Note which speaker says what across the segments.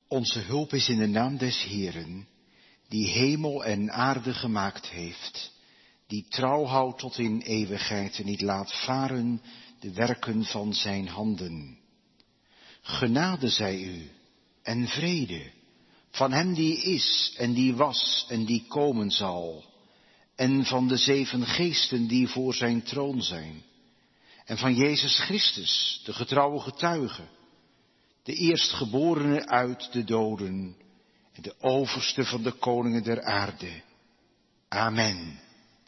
Speaker 1: Onze hulp is in de naam des Heeren, die hemel en aarde gemaakt heeft, die trouw houdt tot in eeuwigheid en niet laat varen de werken van zijn handen. Genade zij u en vrede van hem die is en die was en die komen zal, en van de 7 geesten die voor zijn troon zijn, en van Jezus Christus, de getrouwe getuige, de eerstgeborene uit de doden en de overste van de koningen der aarde. Amen.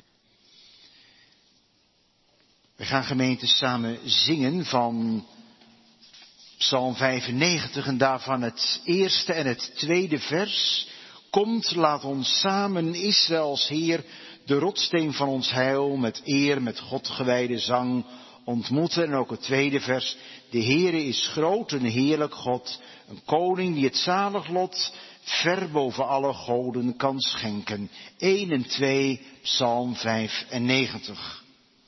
Speaker 1: We gaan gemeente samen zingen van Psalm 95 en daarvan het eerste en het tweede vers. Komt, laat ons samen Israëls Heer, de rotsteen van ons heil, met eer, met God gewijde zang ontmoeten. En ook het tweede vers. De Heere is groot en heerlijk God, een koning die het zalig lot ver boven alle goden kan schenken. 1 en 2, Psalm 95.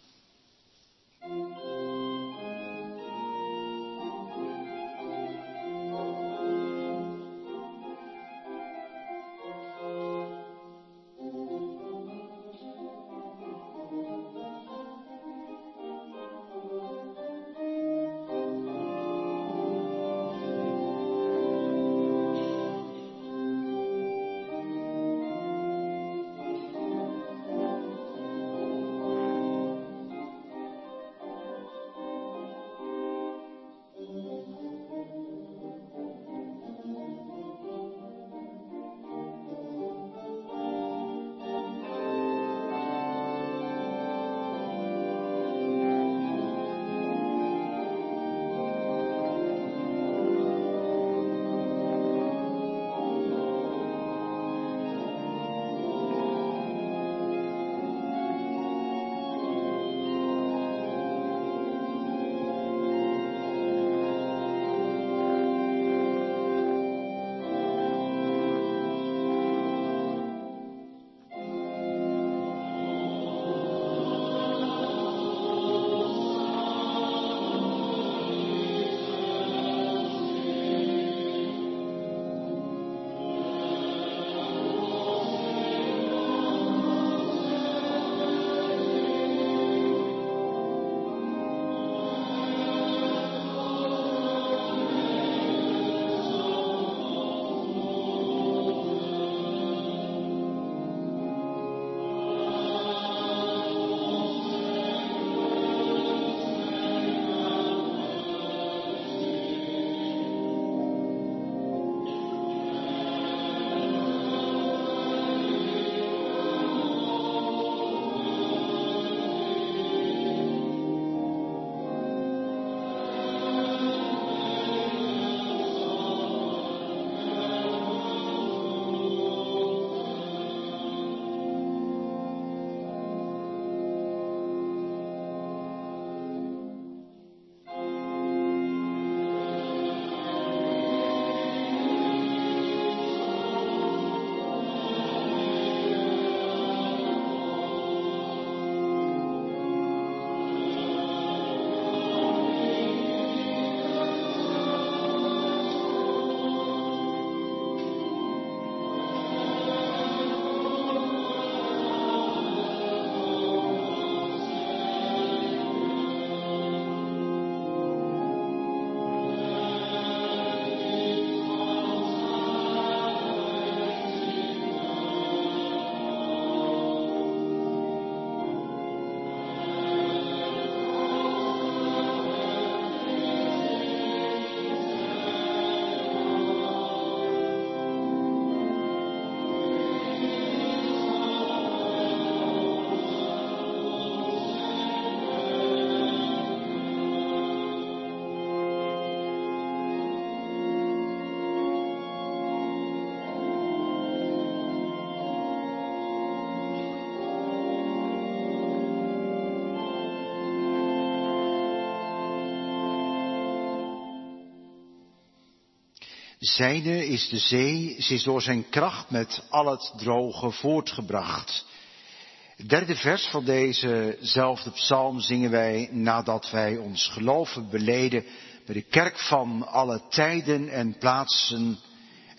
Speaker 1: Zijne is de zee, ze is door zijn kracht met al het droge voortgebracht. Het derde vers van dezezelfde psalm zingen wij nadat wij ons geloven beleden bij de kerk van alle tijden en plaatsen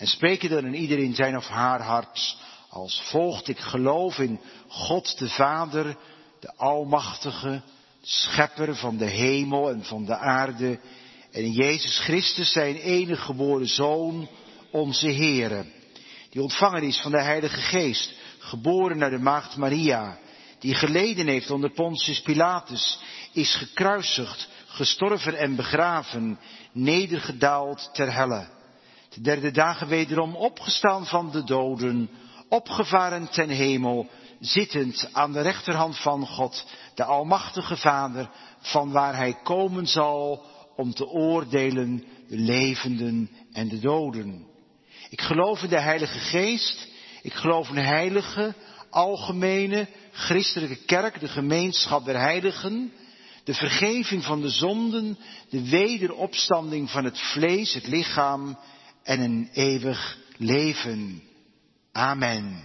Speaker 1: En spreken dan in ieder in zijn of haar hart als volgt: ik geloof in God de Vader, de Almachtige, Schepper van de hemel en van de aarde, en in Jezus Christus, zijn enige geboren Zoon, onze Heere, die ontvangen is van de Heilige Geest, geboren uit de maagd Maria, die geleden heeft onder Pontius Pilatus, is gekruisigd, gestorven en begraven, nedergedaald ter helle. De derde dagen wederom opgestaan van de doden, opgevaren ten hemel, zittend aan de rechterhand van God, de Almachtige Vader, van waar hij komen zal om te oordelen de levenden en de doden. Ik geloof in de Heilige Geest, ik geloof in de heilige, algemene, christelijke kerk, de gemeenschap der heiligen, de vergeving van de zonden, de wederopstanding van het vlees, het lichaam en een eeuwig leven. Amen.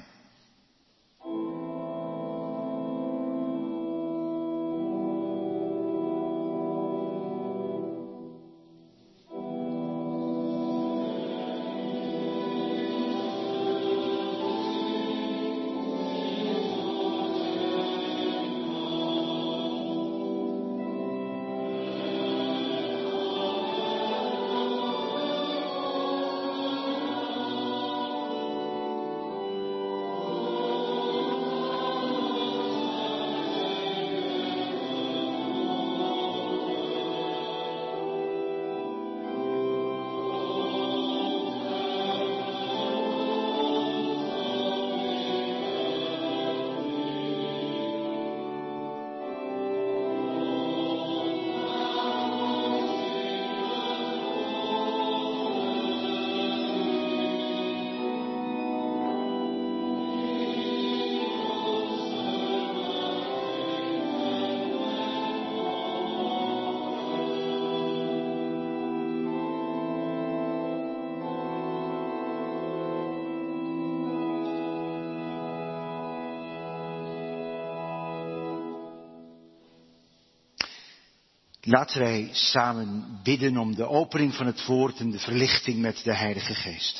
Speaker 1: Laten wij samen bidden om de opening van het woord en de verlichting met de Heilige Geest.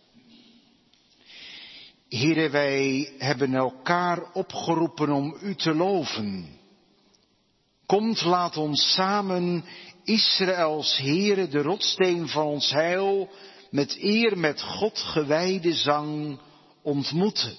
Speaker 1: Heere, wij hebben elkaar opgeroepen om u te loven. Komt, laat ons samen Israëls Heere, de rotsteen van ons heil, met eer met God gewijde zang ontmoeten.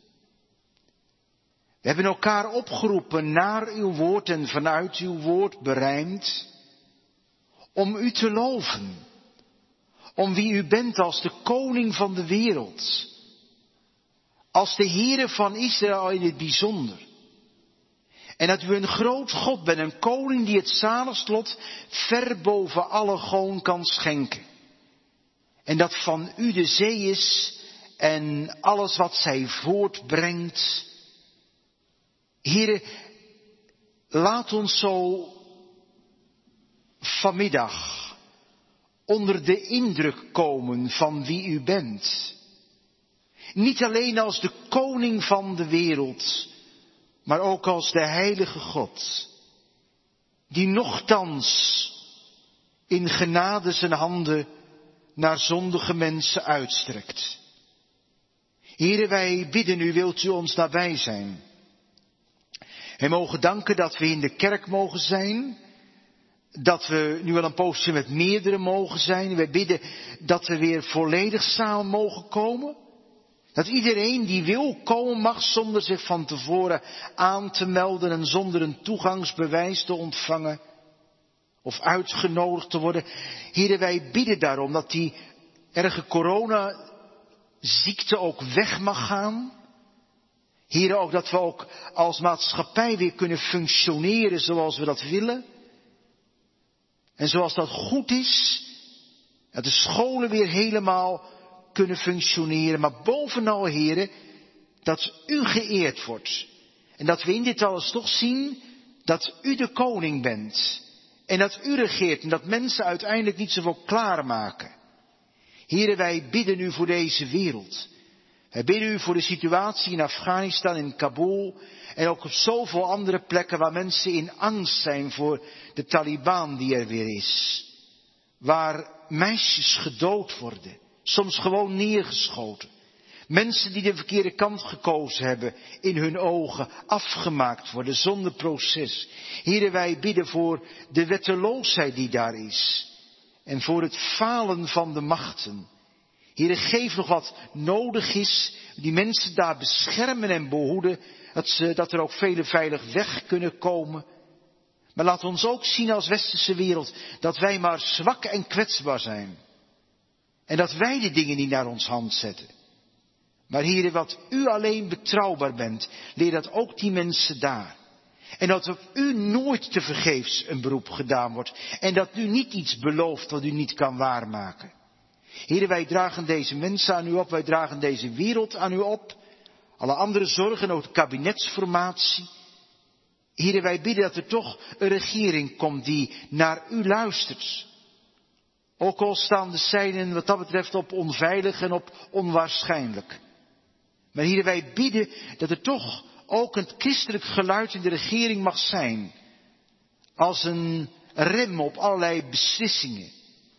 Speaker 1: We hebben elkaar opgeroepen naar uw woord en vanuit uw woord berijmd om u te loven. Om wie u bent als de koning van de wereld. Als de Heere van Israël in het bijzonder. En dat u een groot God bent, een koning die het zaligslot ver boven alle goon kan schenken. En dat van u de zee is en alles wat zij voortbrengt. Heere, laat ons zo vanmiddag onder de indruk komen van wie u bent. Niet alleen als de koning van de wereld, maar ook als de heilige God, die nochtans in genade zijn handen naar zondige mensen uitstrekt. Heere, wij bidden u, wilt u ons nabij zijn. En mogen danken dat we in de kerk mogen zijn. Dat we nu al een poosje met meerdere mogen zijn. Wij bidden dat we weer volledig samen mogen komen. Dat iedereen die wil komen mag zonder zich van tevoren aan te melden en zonder een toegangsbewijs te ontvangen. Of uitgenodigd te worden. Heren, wij bidden daarom dat die erge coronaziekte ook weg mag gaan. Heren, ook dat we ook als maatschappij weer kunnen functioneren zoals we dat willen. En zoals dat goed is. Dat de scholen weer helemaal kunnen functioneren. Maar bovenal, heren, dat u geëerd wordt. En dat we in dit alles toch zien dat u de koning bent. En dat u regeert en dat mensen uiteindelijk niet zoveel klaarmaken. Heren, wij bidden u voor deze wereld. Wij bidden u voor de situatie in Afghanistan, in Kabul en ook op zoveel andere plekken waar mensen in angst zijn voor de Taliban die er weer is. Waar meisjes gedood worden, soms gewoon neergeschoten. Mensen die de verkeerde kant gekozen hebben, in hun ogen afgemaakt worden zonder proces. Heere, wij bidden voor de wetteloosheid die daar is. En voor het falen van de machten. Heere, geef nog wat nodig is, die mensen daar beschermen en behoeden, dat er ook velen veilig weg kunnen komen. Maar laat ons ook zien als westerse wereld, dat wij maar zwak en kwetsbaar zijn. En dat wij de dingen niet naar ons hand zetten. Maar Heere, wat u alleen betrouwbaar bent, leer dat ook die mensen daar. En dat op u nooit te vergeefs een beroep gedaan wordt. En dat u niet iets belooft wat u niet kan waarmaken. Heere, wij dragen deze mensen aan u op, wij dragen deze wereld aan u op. Alle andere zorgen, ook de kabinetsformatie. Heere, wij bidden dat er toch een regering komt die naar u luistert. Ook al staan de zijnen wat dat betreft op onveilig en op onwaarschijnlijk. Maar Heere, wij bidden dat er toch ook een christelijk geluid in de regering mag zijn. Als een rem op allerlei beslissingen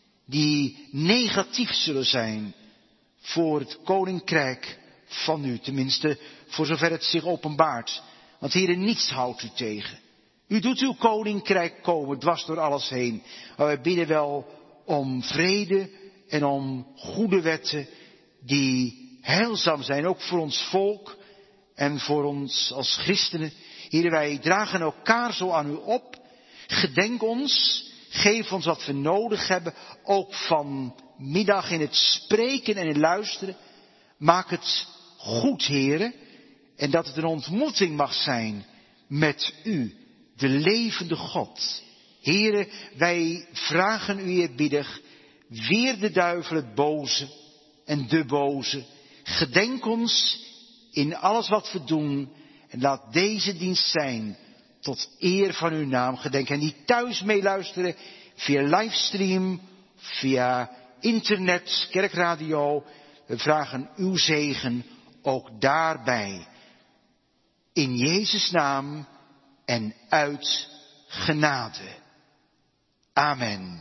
Speaker 1: die negatief zullen zijn voor het koninkrijk van u. Tenminste, voor zover het zich openbaart. Want Heere, niets houdt u tegen. U doet uw koninkrijk komen, dwars door alles heen. Maar wij bidden wel om vrede en om goede wetten die heilzaam zijn, ook voor ons volk en voor ons als christenen. Heere, wij dragen elkaar zo aan u op. Gedenk ons, geef ons wat we nodig hebben, ook vanmiddag in het spreken en in luisteren. Maak het goed, Heere, en dat het een ontmoeting mag zijn met u, de levende God. Heere, wij vragen u eerbiedig, weer de duivel, het boze en de boze. Gedenk ons in alles wat we doen en laat deze dienst zijn tot eer van uw naam. Gedenk en die thuis meeluisteren via livestream, via internet, kerkradio. We vragen uw zegen ook daarbij. In Jezus' naam en uit genade. Amen.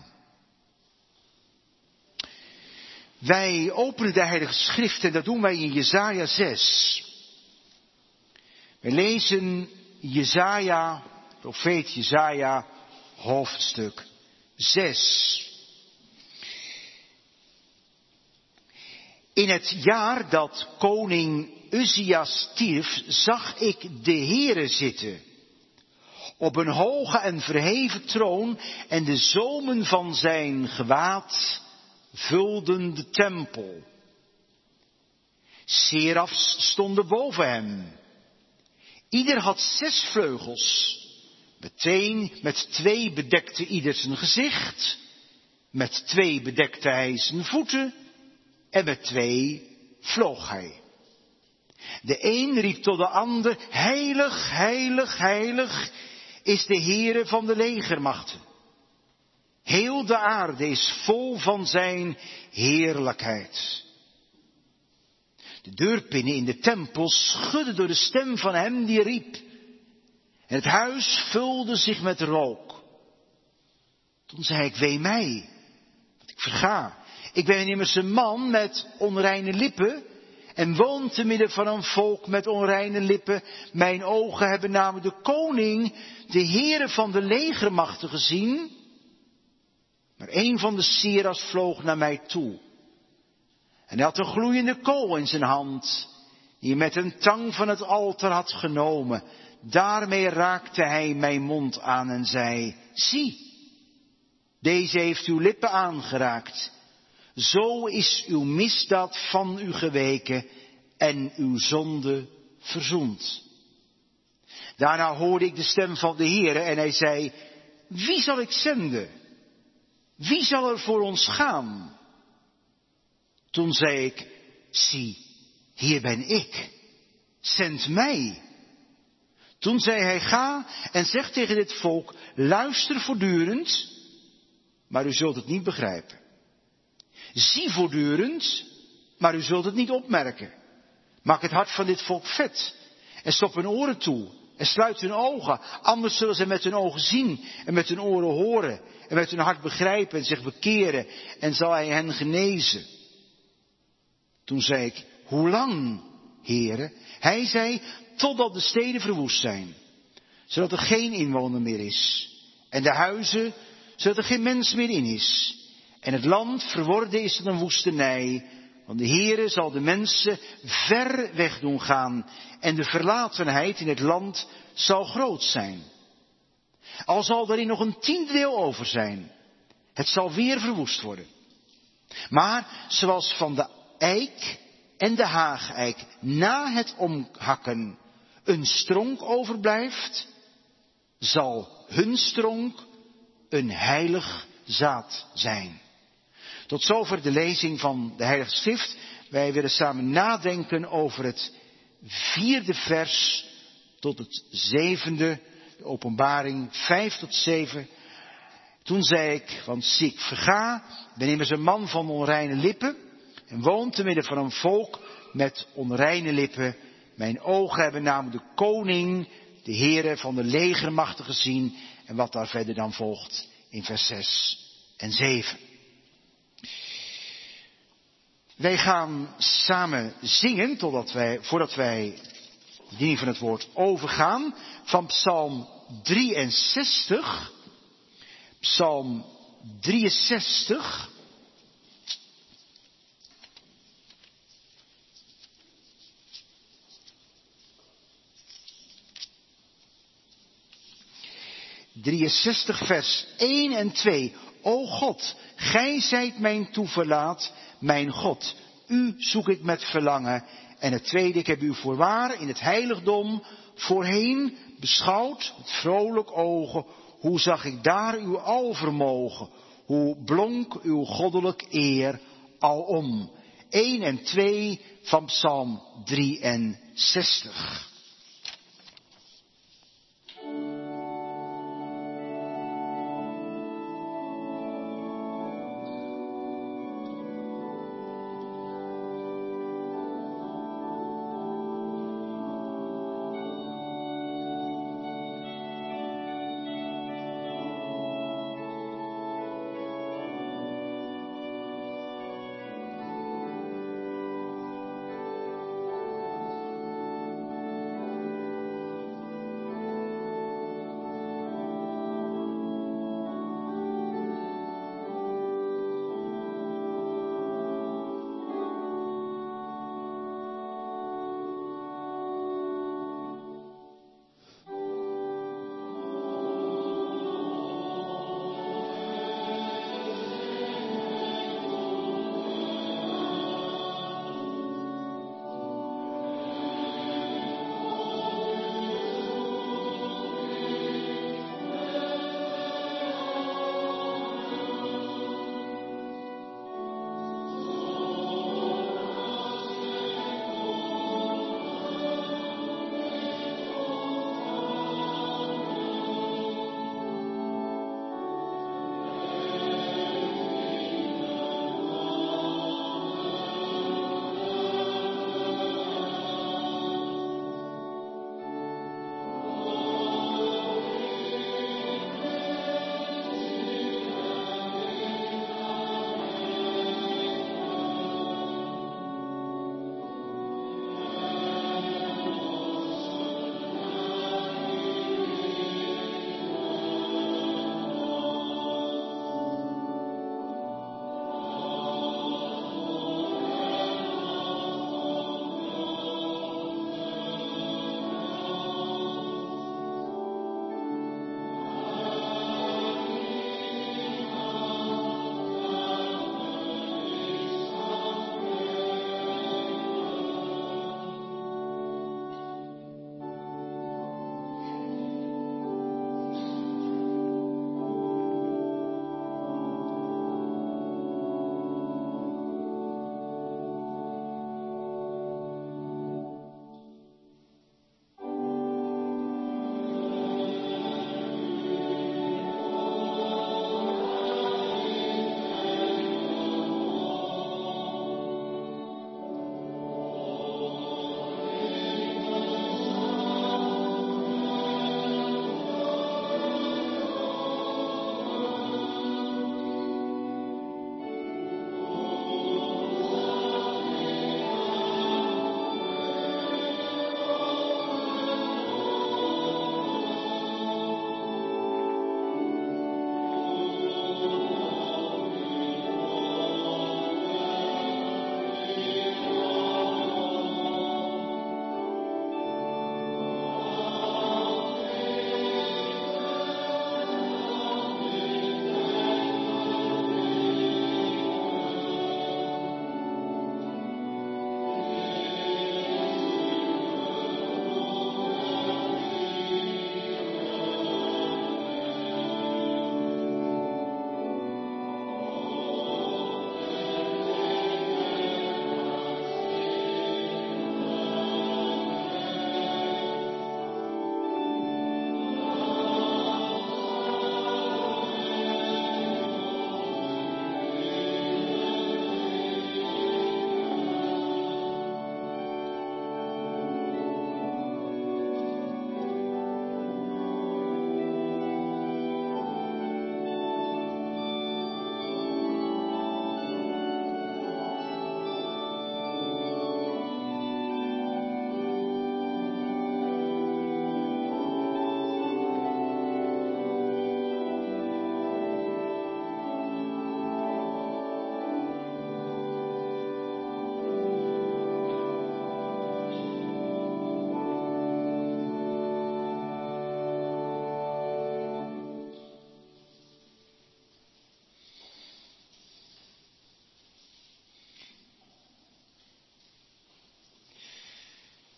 Speaker 1: Wij openen de Heilige Schrift en dat doen wij in Jesaja 6. We lezen Jesaja, profeet Jesaja, hoofdstuk 6. In het jaar dat koning Uzia stierf, zag ik de Heere zitten op een hoge en verheven troon en de zomen van zijn gewaad vulden de tempel. Serafs stonden boven hem. Ieder had 6 vleugels. Meteen met 2 bedekte ieder zijn gezicht. Met 2 bedekte hij zijn voeten. En met 2 vloog hij. De een riep tot de ander, heilig, heilig, heilig is de Heere van de legermachten. Heel de aarde is vol van zijn heerlijkheid. De deurpinnen in de tempel schudden door de stem van hem die riep. En het huis vulde zich met rook. Toen zei ik, wee mij, want ik verga. Ik ben immers een man met onreine lippen en woon te midden van een volk met onreine lippen. Mijn ogen hebben namelijk de koning, de Heere van de legermachten gezien. Maar een van de serafs vloog naar mij toe. En hij had een gloeiende kool in zijn hand, die hij met een tang van het altaar had genomen. Daarmee raakte hij mijn mond aan en zei, zie, deze heeft uw lippen aangeraakt. Zo is uw misdaad van u geweken en uw zonde verzoend. Daarna hoorde ik de stem van de Heere en hij zei, wie zal ik zenden? Wie zal er voor ons gaan? Toen zei ik, zie, hier ben ik. Zend mij. Toen zei hij, ga en zeg tegen dit volk, luister voortdurend, maar u zult het niet begrijpen. Zie voortdurend, maar u zult het niet opmerken. Maak het hart van dit volk vet en stop hun oren toe en sluit hun ogen. Anders zullen ze met hun ogen zien en met hun oren horen en met hun hart begrijpen en zich bekeren en zal hij hen genezen. Toen zei ik, hoe lang, Heere? Hij zei, totdat de steden verwoest zijn, zodat er geen inwoner meer is. En de huizen, zodat er geen mens meer in is. En het land verworden is tot een woestenij, want de Heere zal de mensen ver weg doen gaan. En de verlatenheid in het land zal groot zijn. Al zal daarin nog een 10e over zijn. Het zal weer verwoest worden. Maar zoals van de eik en de haageik na het omhakken een stronk overblijft, zal hun stronk een heilig zaad zijn. Tot zover de lezing van de Heilige Schrift. Wij willen samen nadenken over het 4e vers tot het 7e, de Openbaring 5 tot 7. Toen zei ik, want zie ik verga, ben immers een man van onreine lippen en woon te midden van een volk met onreine lippen. Mijn ogen hebben namelijk de koning, de Heere van de legermachten gezien. En wat daar verder dan volgt in vers 6 en 7. Wij gaan samen zingen voordat wij de bediening van het woord overgaan, van Psalm 63. Psalm 63. Vers 1 en 2. O God, gij zijt mijn toeverlaat, mijn God. U zoek ik met verlangen. En het tweede, ik heb u voorwaar in het heiligdom voorheen beschouwd met vrolijk ogen. Hoe zag ik daar uw alvermogen? Hoe blonk uw goddelijk eer alom? 1 en 2 van Psalm 63.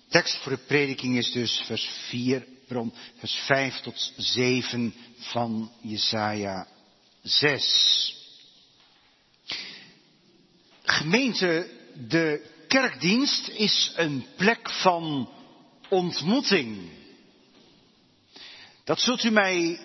Speaker 1: Tekst voor de prediking is dus vers 5 tot 7 van Jesaja 6. Gemeente, de kerkdienst is een plek van ontmoeting. Dat zult u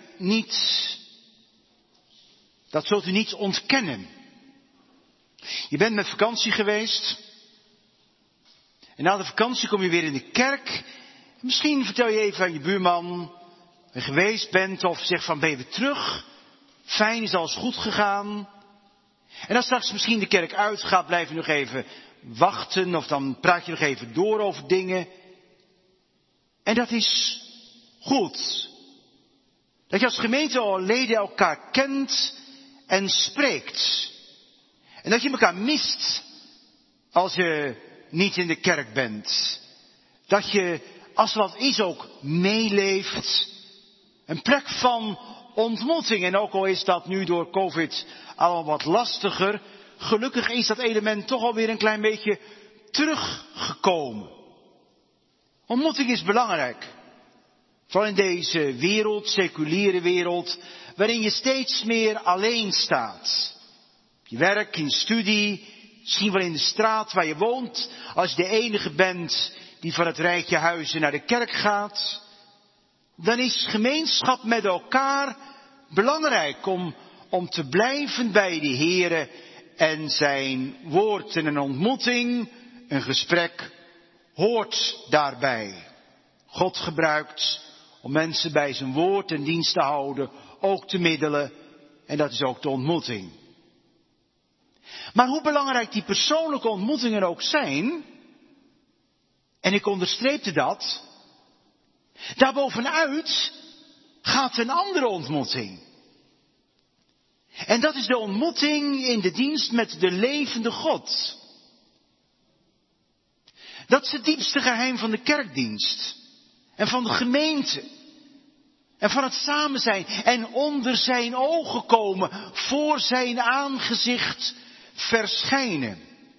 Speaker 1: niet ontkennen. Je bent met vakantie geweest. En na de vakantie kom je weer in de kerk. Misschien vertel je even aan je buurman waar je geweest bent. Of zeg van, ben je weer terug? Fijn, is alles goed gegaan? En als straks misschien de kerk uitgaat, blijf je nog even wachten. Of dan praat je nog even door over dingen. En dat is goed. Dat je als gemeenteleden elkaar kent en spreekt. En dat je elkaar mist als je niet in de kerk bent. Dat je, als er wat is, ook meeleeft. Een plek van ontmoeting. En ook al is dat nu door COVID allemaal wat lastiger, gelukkig is dat element toch alweer een klein beetje teruggekomen. Ontmoeting is belangrijk. Vooral in deze wereld, seculiere wereld, waarin je steeds meer alleen staat. Je werk, in studie, misschien wel in de straat waar je woont, als je de enige bent die van het rijtje huizen naar de kerk gaat, dan is gemeenschap met elkaar belangrijk om te blijven bij de Heere en zijn woord. En een ontmoeting, een gesprek, hoort daarbij. God gebruikt om mensen bij zijn woord en dienst te houden, ook te middelen, en dat is ook de ontmoeting. Maar hoe belangrijk die persoonlijke ontmoetingen ook zijn, en ik onderstreepte dat, daarbovenuit gaat een andere ontmoeting. En dat is de ontmoeting in de dienst met de levende God. Dat is het diepste geheim van de kerkdienst. En van de gemeente. En van het samen zijn. En onder zijn ogen komen. Voor zijn aangezicht verschijnen.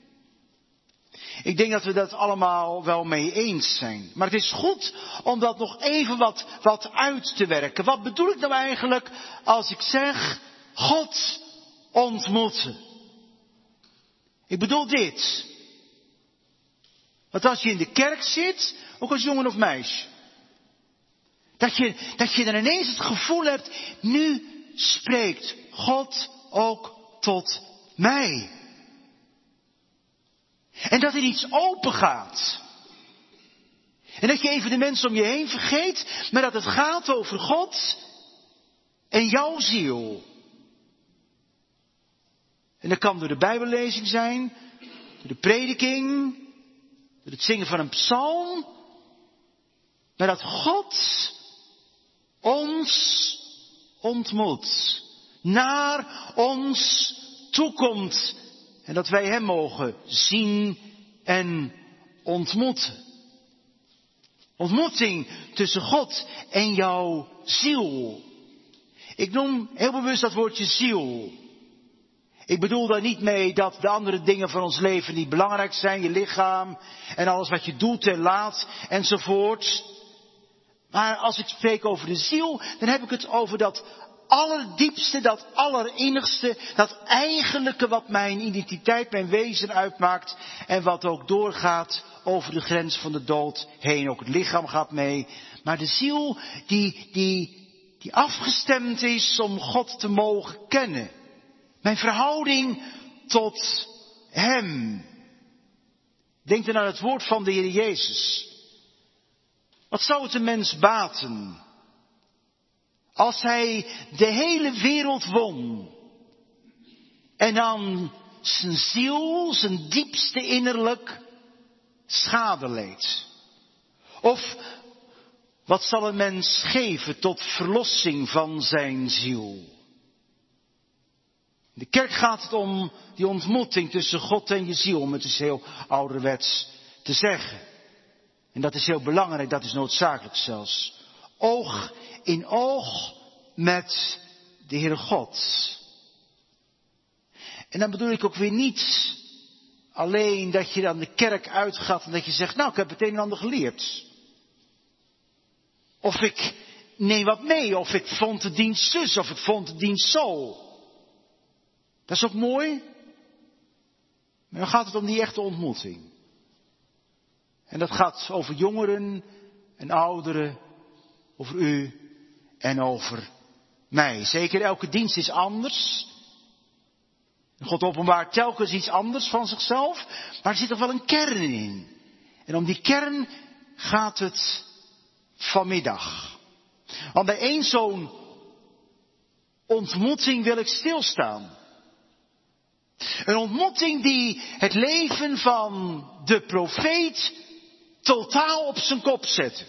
Speaker 1: Ik denk dat we dat allemaal wel mee eens zijn. Maar het is goed om dat nog even wat uit te werken. Wat bedoel ik nou eigenlijk als ik zeg God ontmoeten? Ik bedoel dit. Want als je in de kerk zit, ook als jongen of meisje, dat je dan ineens het gevoel hebt, nu spreekt God ook tot mij. En dat er iets open gaat. En dat je even de mensen om je heen vergeet, maar dat het gaat over God en jouw ziel. En dat kan door de Bijbellezing zijn, door de prediking, door het zingen van een psalm. Maar dat God ons ontmoet, naar ons toekomt. En dat wij hem mogen zien en ontmoeten. Ontmoeting tussen God en jouw ziel. Ik noem heel bewust dat woordje ziel. Ik bedoel daar niet mee dat de andere dingen van ons leven niet belangrijk zijn. Je lichaam en alles wat je doet en laat enzovoort. Maar als ik spreek over de ziel, dan heb ik het over dat allerdiepste, dat allerinnigste, dat eigenlijke wat mijn identiteit, mijn wezen uitmaakt. En wat ook doorgaat over de grens van de dood heen. Ook het lichaam gaat mee. Maar de ziel die afgestemd is om God te mogen kennen. Mijn verhouding tot hem. Denk dan aan het woord van de Heer Jezus. Wat zou het een mens baten als hij de hele wereld won en aan zijn ziel, zijn diepste innerlijk, schade leed? Of wat zal een mens geven tot verlossing van zijn ziel? In de kerk gaat het om die ontmoeting tussen God en je ziel, om het is heel ouderwets te zeggen. En dat is heel belangrijk, dat is noodzakelijk zelfs. Oog in oog met de Heere God. En dan bedoel ik ook weer niet alleen dat je dan de kerk uitgaat en dat je zegt, nou, ik heb het een en ander geleerd. Of ik neem wat mee, of ik vond de dienst zus, of ik vond de dienst zo. Dat is ook mooi. Maar dan gaat het om die echte ontmoeting. En dat gaat over jongeren en ouderen, over u en over mij. Zeker, elke dienst is anders. God openbaart telkens iets anders van zichzelf, maar er zit toch wel een kern in. En om die kern gaat het vanmiddag. Want bij één zo'n ontmoeting wil ik stilstaan. Een ontmoeting die het leven van de profeet totaal op zijn kop zette.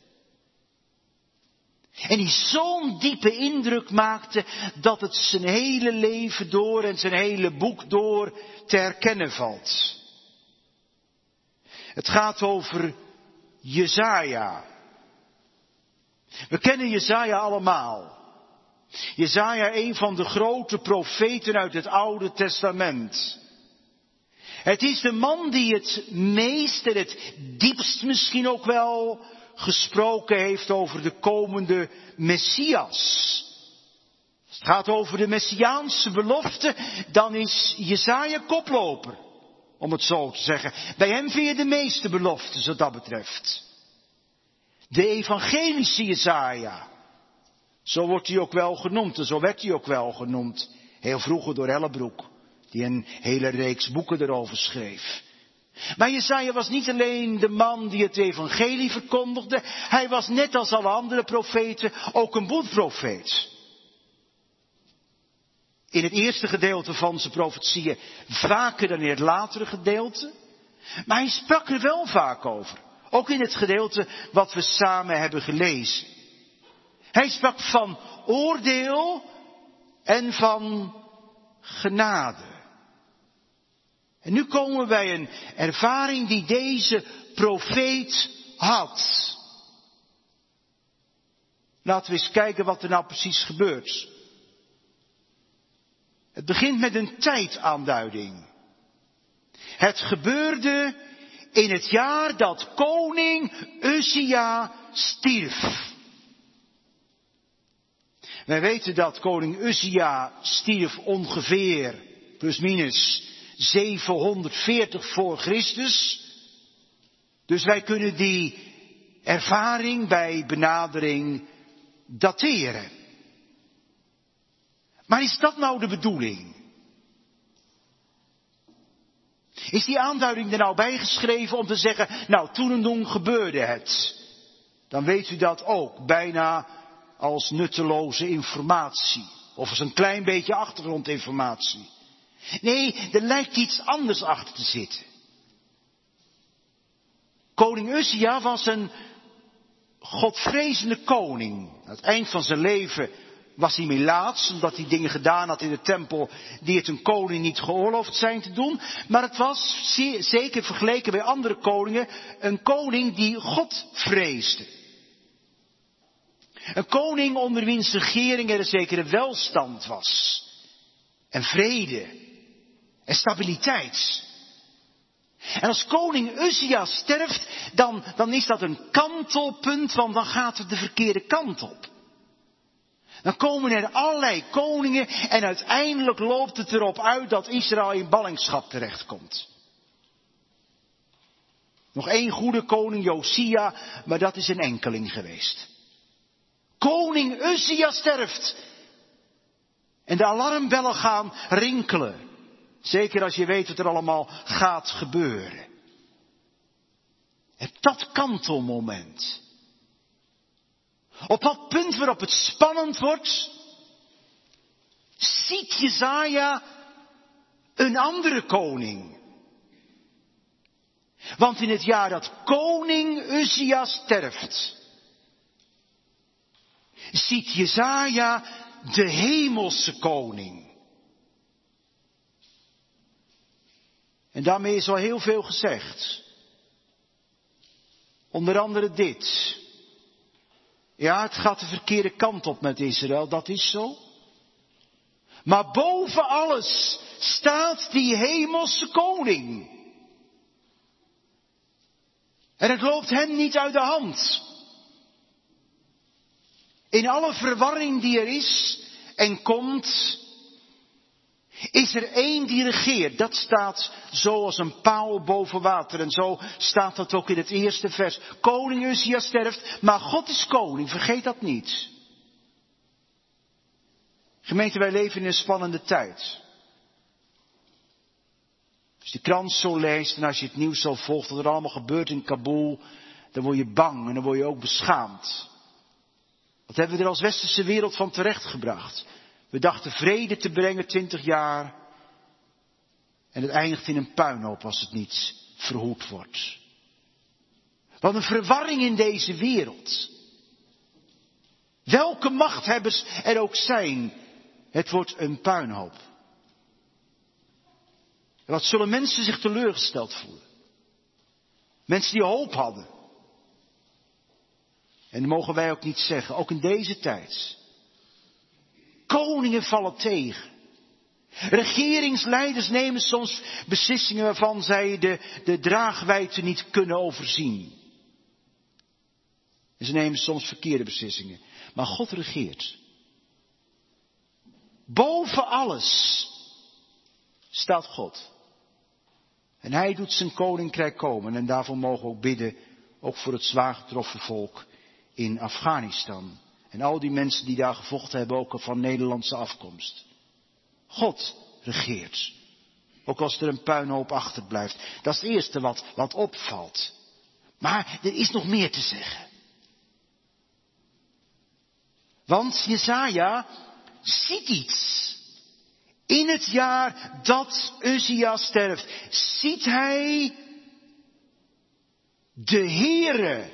Speaker 1: En die zo'n diepe indruk maakte dat het zijn hele leven door en zijn hele boek door te herkennen valt. Het gaat over Jesaja. We kennen Jesaja allemaal. Jesaja, een van de grote profeten uit het Oude Testament. Het is de man die het meest en het diepst misschien ook wel gesproken heeft over de komende Messias. Als het gaat over de Messiaanse belofte, dan is Jesaja koploper, om het zo te zeggen. Bij hem vind je de meeste beloftes wat dat betreft. De evangelische Jesaja, zo wordt hij ook wel genoemd en zo werd hij ook wel genoemd. Heel vroeger door Hellebroek, die een hele reeks boeken erover schreef. Maar Jesaja was niet alleen de man die het evangelie verkondigde. Hij was net als alle andere profeten ook een boetprofeet. In het eerste gedeelte van zijn profetieën vaker dan in het latere gedeelte. Maar hij sprak er wel vaak over. Ook in het gedeelte wat we samen hebben gelezen. Hij sprak van oordeel en van genade. En nu komen we bij een ervaring die deze profeet had. Laten we eens kijken wat er nou precies gebeurt. Het begint met een tijdaanduiding. Het gebeurde in het jaar dat koning Uzia stierf. Wij weten dat koning Uzia stierf ongeveer, plus minus, 740 voor Christus. Dus wij kunnen die ervaring bij benadering dateren. Maar is dat nou de bedoeling? Is die aanduiding er nou bijgeschreven om te zeggen, nou toen en toen gebeurde het. Dan weet u dat ook, bijna als nutteloze informatie. Of als een klein beetje achtergrondinformatie. Nee, er lijkt iets anders achter te zitten. Koning Uzia was een godvrezende koning. Aan het eind van zijn leven was hij melaats, omdat hij dingen gedaan had in de tempel die het een koning niet geoorloofd zijn te doen. Maar het was, zeker vergeleken bij andere koningen, een koning die God vreesde. Een koning onder wiens regering er een zekere welstand was. En vrede. En stabiliteit. En als koning Uzia sterft, dan is dat een kantelpunt, want dan gaat het de verkeerde kant op. Dan komen er allerlei koningen en uiteindelijk loopt het erop uit dat Israël in ballingschap terechtkomt. Nog één goede koning, Josia, maar dat is een enkeling geweest. Koning Uzia sterft. En de alarmbellen gaan rinkelen. Zeker als je weet wat er allemaal gaat gebeuren. En dat kantelmoment. Op dat punt waarop het spannend wordt, ziet Jesaja een andere koning. Want in het jaar dat koning Uzia sterft, ziet Jesaja de hemelse koning. En daarmee is al heel veel gezegd. Onder andere dit. Ja, het gaat de verkeerde kant op met Israël, dat is zo. Maar boven alles staat die hemelse koning. En het loopt hem niet uit de hand. In alle verwarring die er is en komt, is er één die regeert. Dat staat zo als een paal boven water. En zo staat dat ook in het eerste vers. Koning Uzia sterft, maar God is koning. Vergeet dat niet. Gemeente, wij leven in een spannende tijd. Als je de krant zo leest en als je het nieuws zo volgt, wat er allemaal gebeurt in Kabul, dan word je bang en dan word je ook beschaamd. Wat hebben we er als westerse wereld van terechtgebracht? We dachten vrede te brengen 20 jaar. En het eindigt in een puinhoop als het niet verhoed wordt. Wat een verwarring in deze wereld. Welke machthebbers er ook zijn, het wordt een puinhoop. En wat zullen mensen zich teleurgesteld voelen? Mensen die hoop hadden. En dat mogen wij ook niet zeggen, ook in deze tijd. Koningen vallen tegen. Regeringsleiders nemen soms beslissingen waarvan zij de draagwijdte niet kunnen overzien. En ze nemen soms verkeerde beslissingen. Maar God regeert. Boven alles staat God. En hij doet zijn koninkrijk komen. En daarvoor mogen we ook bidden, ook voor het zwaar getroffen volk in Afghanistan. En al die mensen die daar gevochten hebben, ook van Nederlandse afkomst. God regeert. Ook als er een puinhoop achterblijft. Dat is het eerste wat opvalt. Maar er is nog meer te zeggen. Want Jesaja ziet iets. In het jaar dat Uzia sterft, ziet hij de Heere,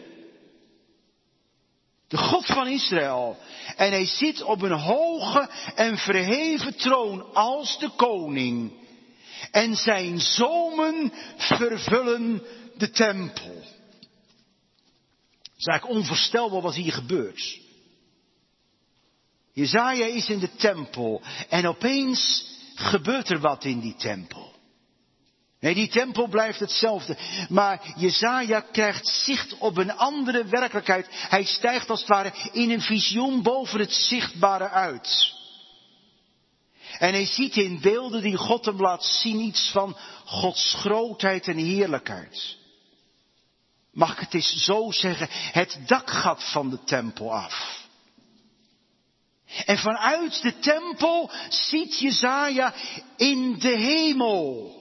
Speaker 1: de God van Israël. En hij zit op een hoge en verheven troon als de koning. En zijn zomen vervullen de tempel. Het is eigenlijk onvoorstelbaar wat hier gebeurt. Jesaja is in de tempel en opeens gebeurt er wat in die tempel. Nee, die tempel blijft hetzelfde. Maar Jesaja krijgt zicht op een andere werkelijkheid. Hij stijgt als het ware in een visioen boven het zichtbare uit. En hij ziet in beelden die God hem laat zien iets van Gods grootheid en heerlijkheid. Mag ik het eens zo zeggen, het dak gaat van de tempel af. En vanuit de tempel ziet Jesaja in de hemel.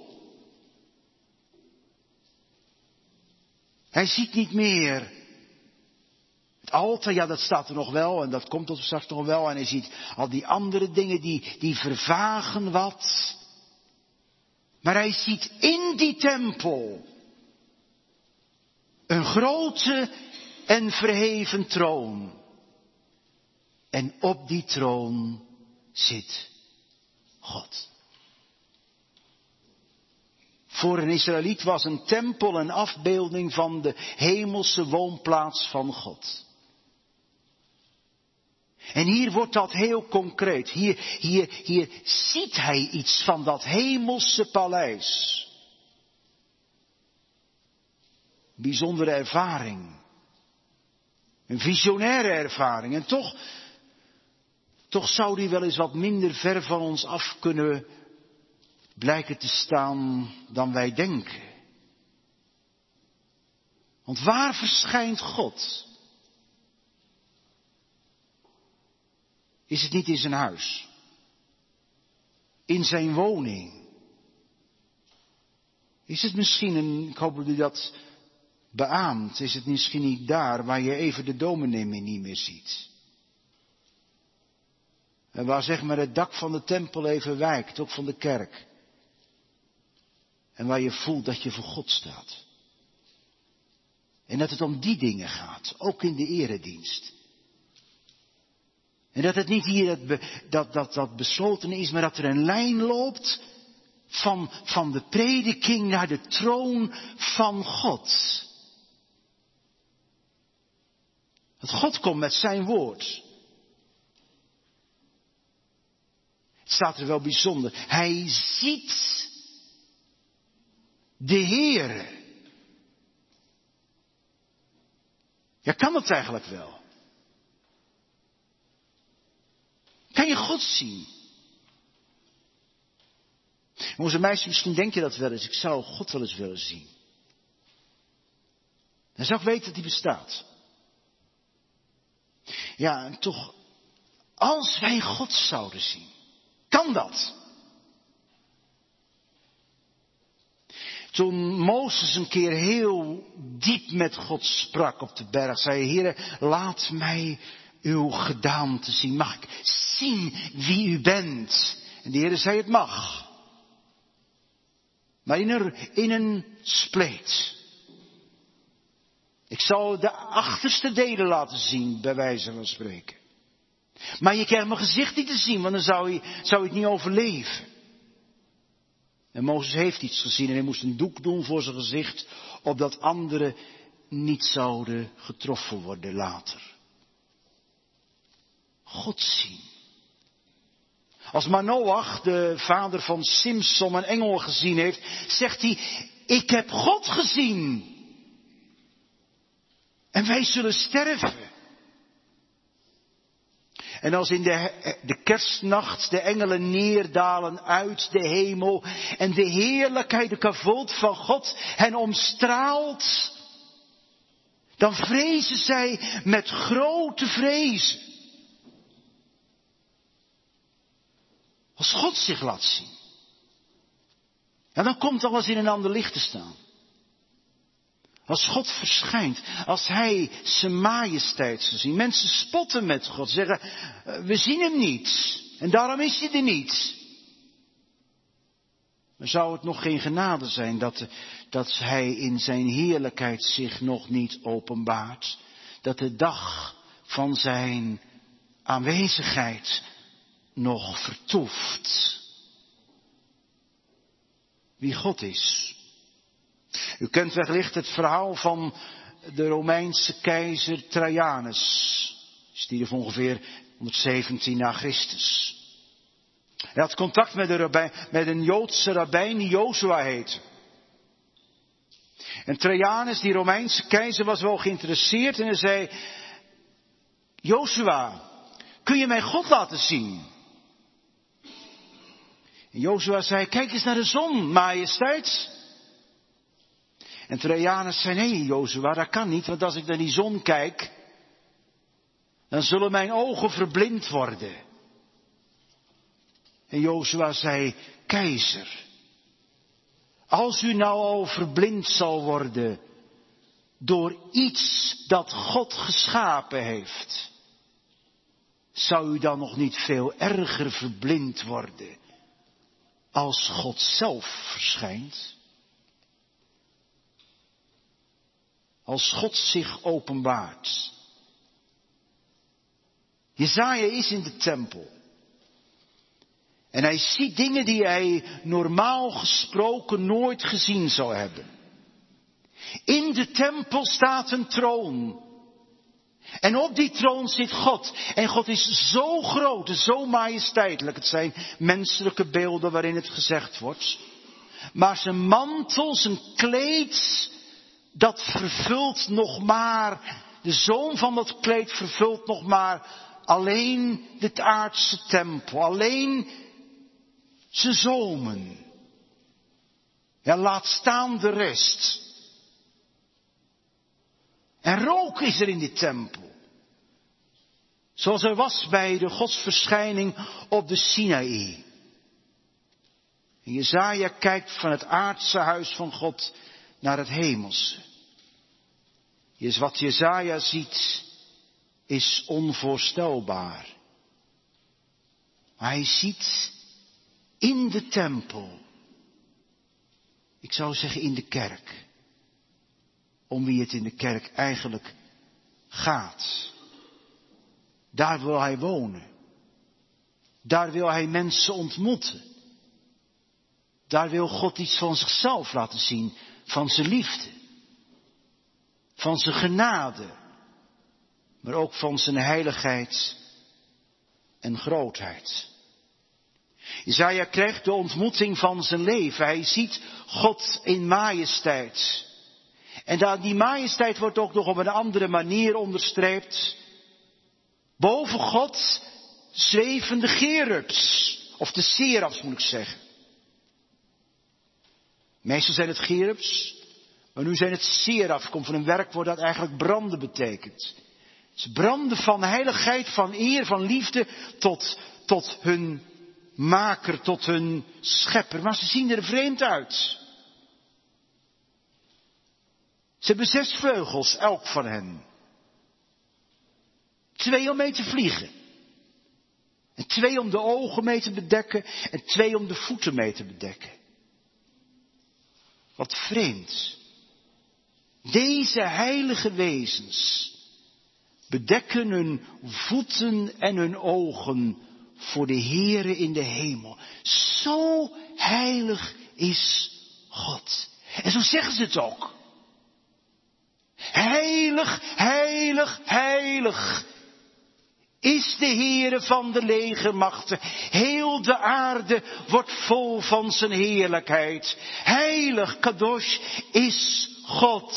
Speaker 1: Hij ziet niet meer het altaar, ja dat staat er nog wel en dat komt tot straks nog wel. En hij ziet al die andere dingen die vervagen wat. Maar hij ziet in die tempel een grote en verheven troon. En op die troon zit God. Voor een Israëliet was een tempel een afbeelding van de hemelse woonplaats van God. En hier wordt dat heel concreet. Hier ziet hij iets van dat hemelse paleis. Bijzondere ervaring. Een visionaire ervaring. En toch zou die wel eens wat minder ver van ons af kunnen blijken te staan dan wij denken. Want waar verschijnt God? Is het niet in zijn huis? In zijn woning? Is het misschien, ik hoop dat u dat beaamt, is het misschien niet daar waar je even de dominee niet meer ziet? En waar zeg maar het dak van de tempel even wijkt, ook van de kerk. En waar je voelt dat je voor God staat. En dat het om die dingen gaat, ook in de eredienst. En dat het niet hier dat besloten is, maar dat er een lijn loopt van de prediking naar de troon van God. Dat God komt met zijn woord. Het staat er wel bijzonder. Hij ziet de Heere. Ja, kan dat eigenlijk wel? Kan je God zien? Jongens en meisjes, misschien denk je dat wel eens. Ik zou God wel eens willen zien. Dan zou ik weten dat hij bestaat. Ja, en toch, als wij God zouden zien, kan dat? Toen Mozes een keer heel diep met God sprak op de berg, zei hij: Heere, laat mij uw gedaante zien. Mag ik zien wie u bent? En de Heere zei: het mag. Maar in een spleet. Ik zal de achterste delen laten zien, bij wijze van spreken. Maar je krijgt mijn gezicht niet te zien, want dan zou je het niet overleven. En Mozes heeft iets gezien en hij moest een doek doen voor zijn gezicht, opdat anderen niet zouden getroffen worden later. God zien. Als Manoach, de vader van Simson, een engel gezien heeft, zegt hij: ik heb God gezien. En wij zullen sterven. En als in de kerstnacht de engelen neerdalen uit de hemel en de heerlijkheid, de kavod van God hen omstraalt, dan vrezen zij met grote vrezen. Als God zich laat zien, ja, dan komt alles in een ander licht te staan. Als God verschijnt, als hij zijn majesteit zal zien. Mensen spotten met God, zeggen: we zien hem niet en daarom is hij er niet. Maar zou het nog geen genade zijn dat hij in zijn heerlijkheid zich nog niet openbaart? Dat de dag van zijn aanwezigheid nog vertoeft. Wie God is. U kent wellicht het verhaal van de Romeinse keizer Trajanus. Die stierf ongeveer 117 na Christus. Hij had contact met een Joodse rabbijn die Jozua heette. En Trajanus, die Romeinse keizer, was wel geïnteresseerd en hij zei: Jozua, kun je mij God laten zien? En Jozua zei: kijk eens naar de zon, majesteit. En Trajanus zei: nee, Jozua, dat kan niet, want als ik naar die zon kijk, dan zullen mijn ogen verblind worden. En Jozua zei: keizer, als u nou al verblind zal worden door iets dat God geschapen heeft, zou u dan nog niet veel erger verblind worden als God zelf verschijnt? Als God zich openbaart. Jesaja is in de tempel. En hij ziet dingen die hij normaal gesproken nooit gezien zou hebben. In de tempel staat een troon. En op die troon zit God. En God is zo groot en zo majesteitelijk. Het zijn menselijke beelden waarin het gezegd wordt. Maar zijn mantel, zijn kleed, dat vervult nog maar, de zoom van dat kleed vervult nog maar alleen de aardse tempel. Alleen zijn zomen. Ja, laat staan de rest. En rook is er in die tempel. Zoals er was bij de godsverschijning op de Sinaï. En Jesaja kijkt van het aardse huis van God naar het hemelse. Wat Jesaja ziet is onvoorstelbaar. Maar hij ziet in de tempel, ik zou zeggen in de kerk, om wie het in de kerk eigenlijk gaat. Daar wil hij wonen. Daar wil hij mensen ontmoeten. Daar wil God iets van zichzelf laten zien, van zijn liefde, van zijn genade, maar ook van zijn heiligheid en grootheid. Jesaja krijgt de ontmoeting van zijn leven. Hij ziet God in majesteit. En die majesteit wordt ook nog op een andere manier onderstreept. Boven God zweven de cherubs. Of de serafs moet ik zeggen. Meestal zijn het cherubs. Maar nu zijn het seraf. Komt van een werkwoord dat eigenlijk branden betekent. Ze branden van heiligheid, van eer, van liefde tot hun maker, tot hun schepper. Maar ze zien er vreemd uit. Ze hebben 6 vleugels, elk van hen. 2 om mee te vliegen. En 2 om de ogen mee te bedekken. En 2 om de voeten mee te bedekken. Wat vreemd. Deze heilige wezens bedekken hun voeten en hun ogen voor de Heere in de hemel. Zo heilig is God. En zo zeggen ze het ook. Heilig, heilig, heilig is de Heere van de legermachten. Heel de aarde wordt vol van zijn heerlijkheid. Heilig, kadosh, is God.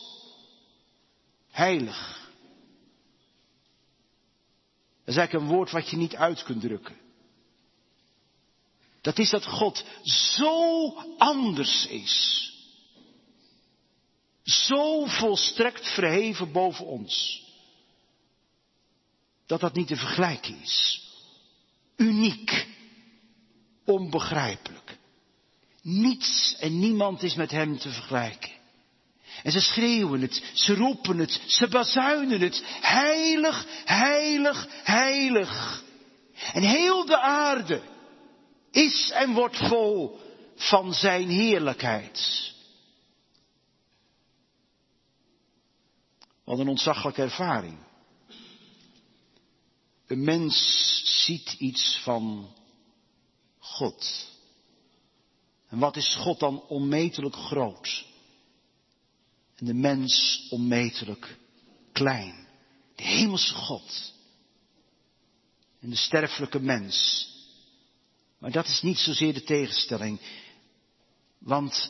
Speaker 1: Heilig. Dat is eigenlijk een woord wat je niet uit kunt drukken. Dat is dat God zo anders is. Zo volstrekt verheven boven ons. Dat niet te vergelijken is. Uniek. Onbegrijpelijk. Niets en niemand is met hem te vergelijken. En ze schreeuwen het, ze roepen het, ze bazuinen het. Heilig, heilig, heilig. En heel de aarde is en wordt vol van zijn heerlijkheid. Wat een ontzaglijke ervaring. Een mens ziet iets van God. En wat is God dan onmetelijk groot? En de mens onmetelijk klein. De hemelse God. En de sterfelijke mens. Maar dat is niet zozeer de tegenstelling. Want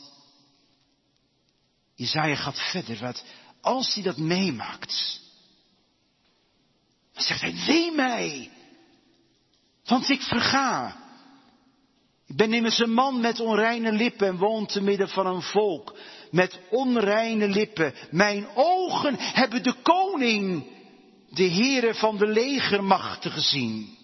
Speaker 1: Jesaja gaat verder. Als hij dat meemaakt. Dan zegt hij, wee mij. Want ik verga. Ik ben immers een man met onreine lippen en woon te midden van een volk met onreine lippen. Mijn ogen hebben de koning, de Heere van de legermachten gezien.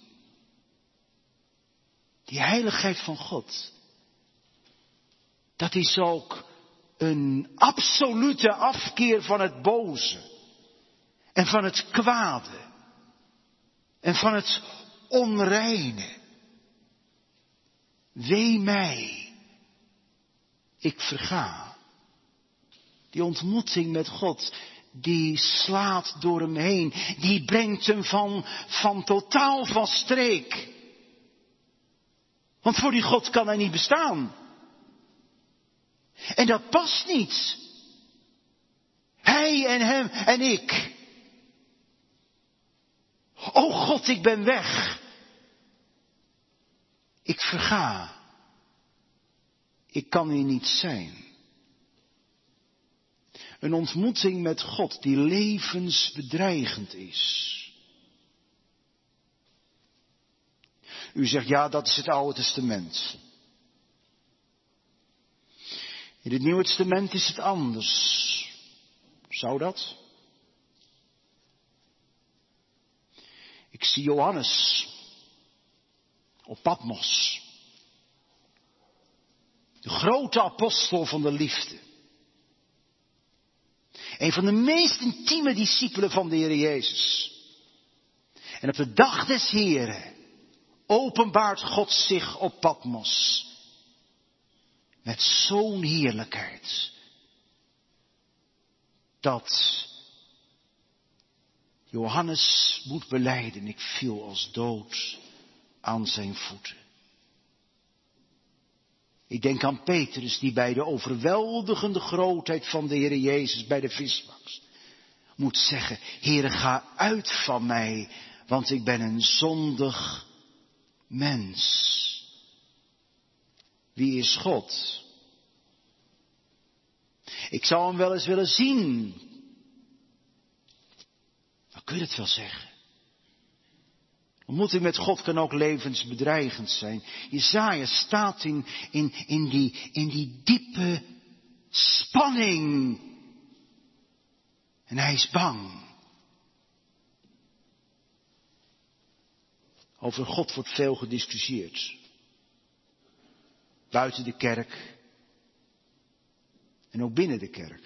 Speaker 1: Die heiligheid van God. Dat is ook een absolute afkeer van het boze. En van het kwade. En van het onreine. Wee mij. Ik verga. Die ontmoeting met God, die slaat door hem heen. Die brengt hem van totaal van streek. Want voor die God kan hij niet bestaan. En dat past niet. Hij en hem en ik. O God, ik ben weg. Ik verga. Ik kan hier niet zijn. Een ontmoeting met God die levensbedreigend is. U zegt, ja, dat is het Oude Testament. In het Nieuwe Testament is het anders. Zou dat? Ik zie Johannes op Patmos. De grote apostel van de liefde. Een van de meest intieme discipelen van de Heer Jezus. En op de dag des Heren openbaart God zich op Patmos. Met zo'n heerlijkheid. Dat Johannes moet belijden, ik viel als dood aan zijn voeten. Ik denk aan Petrus die bij de overweldigende grootheid van de Heer Jezus bij de visvangst moet zeggen, Heere, ga uit van mij, want ik ben een zondig mens. Wie is God? Ik zou hem wel eens willen zien. Dan kun je het wel zeggen. Ontmoeting met God kan ook levensbedreigend zijn. Jesaja staat in die diepe spanning. En hij is bang. Over God wordt veel gediscussieerd. Buiten de kerk. En ook binnen de kerk.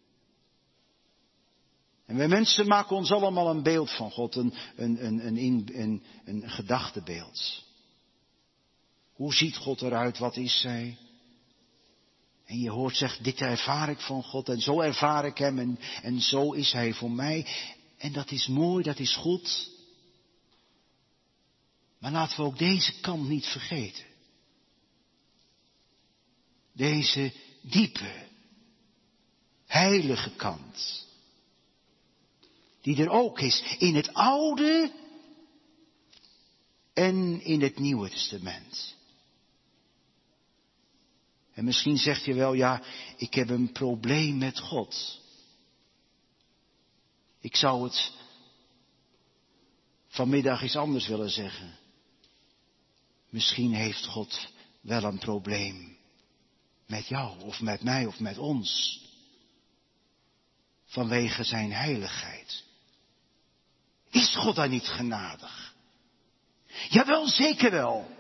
Speaker 1: En wij mensen maken ons allemaal een beeld van God. Een gedachtebeeld. Hoe ziet God eruit? Wat is Hij? En je hoort zegt, dit ervaar ik van God. En zo ervaar ik Hem. En zo is Hij voor mij. En dat is mooi, dat is goed. Maar laten we ook deze kant niet vergeten. Deze diepe, heilige kant. Die er ook is in het Oude en in het Nieuwe Testament. En misschien zegt je wel, ja, ik heb een probleem met God. Ik zou het vanmiddag eens anders willen zeggen. Misschien heeft God wel een probleem met jou of met mij of met ons. Vanwege zijn heiligheid. Is God dan niet genadig? Jawel, zeker wel.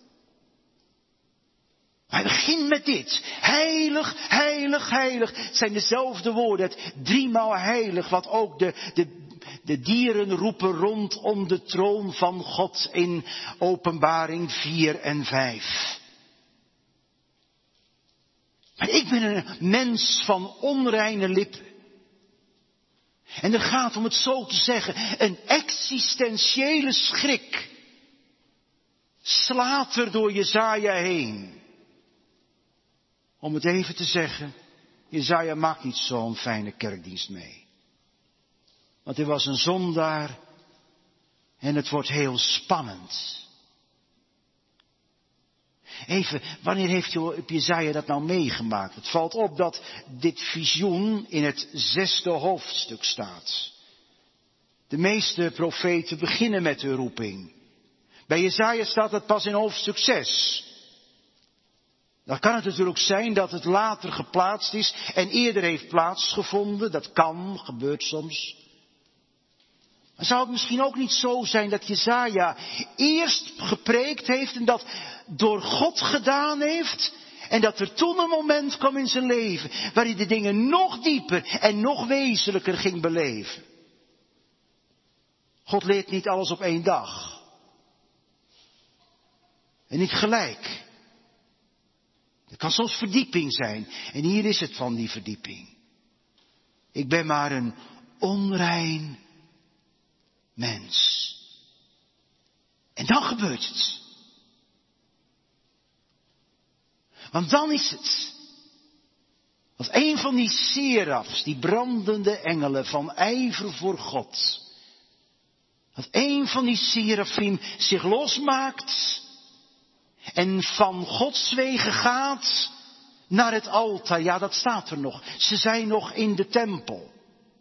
Speaker 1: Maar hij begint met dit. Heilig, heilig, heilig. Het zijn dezelfde woorden. Het 3-maal heilig. Wat ook de dieren roepen rondom de troon van God in Openbaring 4 en 5. Maar ik ben een mens van onreine lippen. En er gaat, om het zo te zeggen, een existentiële schrik slaat er door Jesaja heen. Om het even te zeggen, Jesaja maakt niet zo'n fijne kerkdienst mee. Want hij was een zondaar en het wordt heel spannend. Even, wanneer heeft Jesaja dat nou meegemaakt? Het valt op dat dit visioen in het 6e hoofdstuk staat. De meeste profeten beginnen met de roeping. Bij Jesaja staat het pas in hoofdstuk 6. Dan kan het natuurlijk zijn dat het later geplaatst is en eerder heeft plaatsgevonden. Dat kan, gebeurt soms. Maar zou het misschien ook niet zo zijn dat Jesaja eerst gepreekt heeft en dat door God gedaan heeft? En dat er toen een moment kwam in zijn leven waar hij de dingen nog dieper en nog wezenlijker ging beleven. God leert niet alles op 1 dag. En niet gelijk. Er kan soms verdieping zijn. En hier is het van die verdieping. Ik ben maar een onrein mens. En dan gebeurt het. Want dan is het. Als een van die serafs, die brandende engelen van ijver voor God. Dat een van die serafim zich losmaakt. En van Gods wegen gaat naar het altaar. Ja, dat staat er nog. Ze zijn nog in de tempel.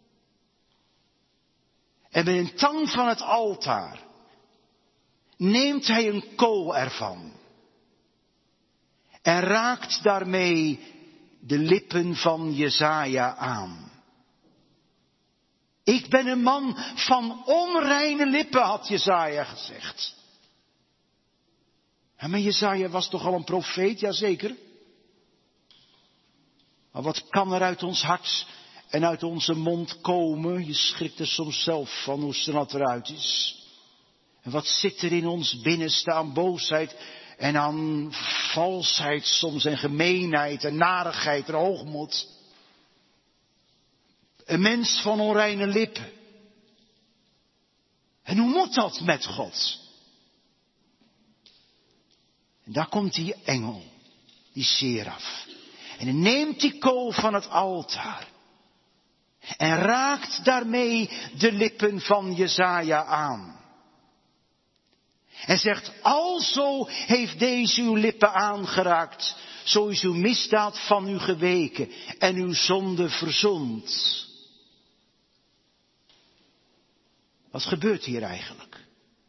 Speaker 1: En met een tang van het altaar neemt hij een kool ervan. En raakt daarmee de lippen van Jesaja aan. Ik ben een man van onreine lippen, had Jesaja gezegd. Ja, maar Jesaja was toch al een profeet, jazeker. Maar wat kan er uit ons hart en uit onze mond komen? Je schrikt er soms zelf van hoe snel het eruit is. En wat zit er in ons binnenste aan boosheid en aan valsheid soms en gemeenheid en narigheid en hoogmoed. Een mens van onreine lippen. En hoe moet dat met God? En daar komt die engel, die seraf. En hij neemt die kool van het altaar. En raakt daarmee de lippen van Jesaja aan. En zegt, alzo heeft deze uw lippen aangeraakt, Zo is uw misdaad van u geweken en uw zonde verzoend. Wat gebeurt hier eigenlijk?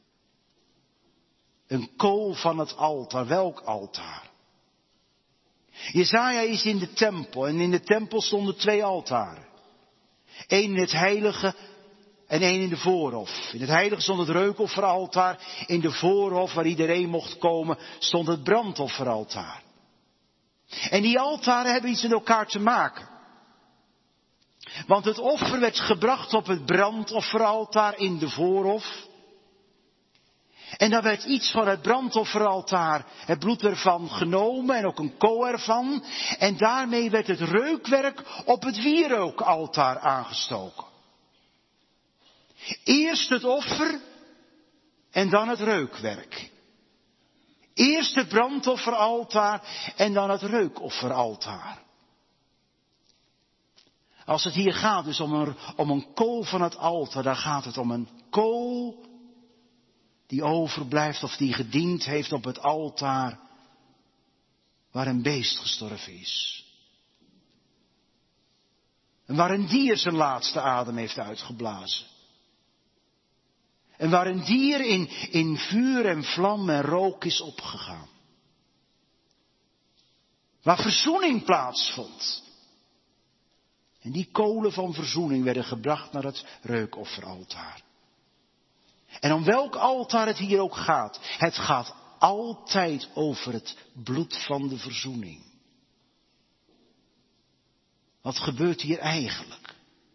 Speaker 1: Een kool van het altaar. Welk altaar? Jesaja is in de tempel en in de tempel stonden 2 altaren. Eén in het heilige en één in de voorhof. In het heilige stond het reukofferaltaar. In de voorhof, waar iedereen mocht komen, stond het brandofferaltaar. En die altaren hebben iets met elkaar te maken. Want het offer werd gebracht op het brandofferaltaar in de voorhof. En daar werd iets van het brandofferaltaar, het bloed ervan genomen en ook een ko ervan. En daarmee werd het reukwerk op het wierookaltaar aangestoken. Eerst het offer en dan het reukwerk. Eerst het brandofferaltaar en dan het reukofferaltaar. Als het hier gaat dus om een kool van het altaar, dan gaat het om een kool die overblijft of die gediend heeft op het altaar waar een beest gestorven is. En waar een dier zijn laatste adem heeft uitgeblazen. En waar een dier in vuur en vlam en rook is opgegaan. Waar verzoening plaatsvond. En die kolen van verzoening werden gebracht naar het reukofferaltaar. En om welk altaar het hier ook gaat. Het gaat altijd over het bloed van de verzoening. Wat gebeurt hier eigenlijk?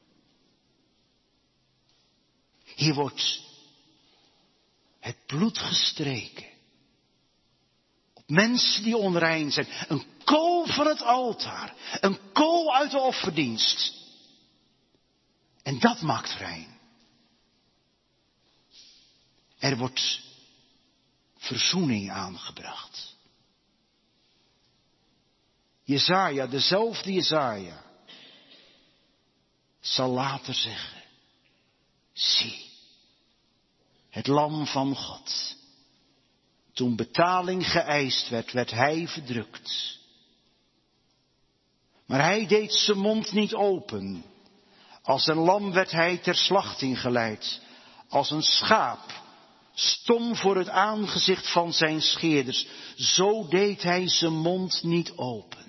Speaker 1: Hier wordt het bloed gestreken. Op mensen die onrein zijn. Een kool van het altaar. Een kool uit de offerdienst. En dat maakt rein. Er wordt verzoening aangebracht. Jesaja, dezelfde Jesaja, zal later zeggen. Zie, het lam van God. Toen betaling geëist werd, werd hij verdrukt. Maar hij deed zijn mond niet open. Als een lam werd hij ter slachting geleid. Als een schaap, stom voor het aangezicht van zijn scheerders. Zo deed hij zijn mond niet open.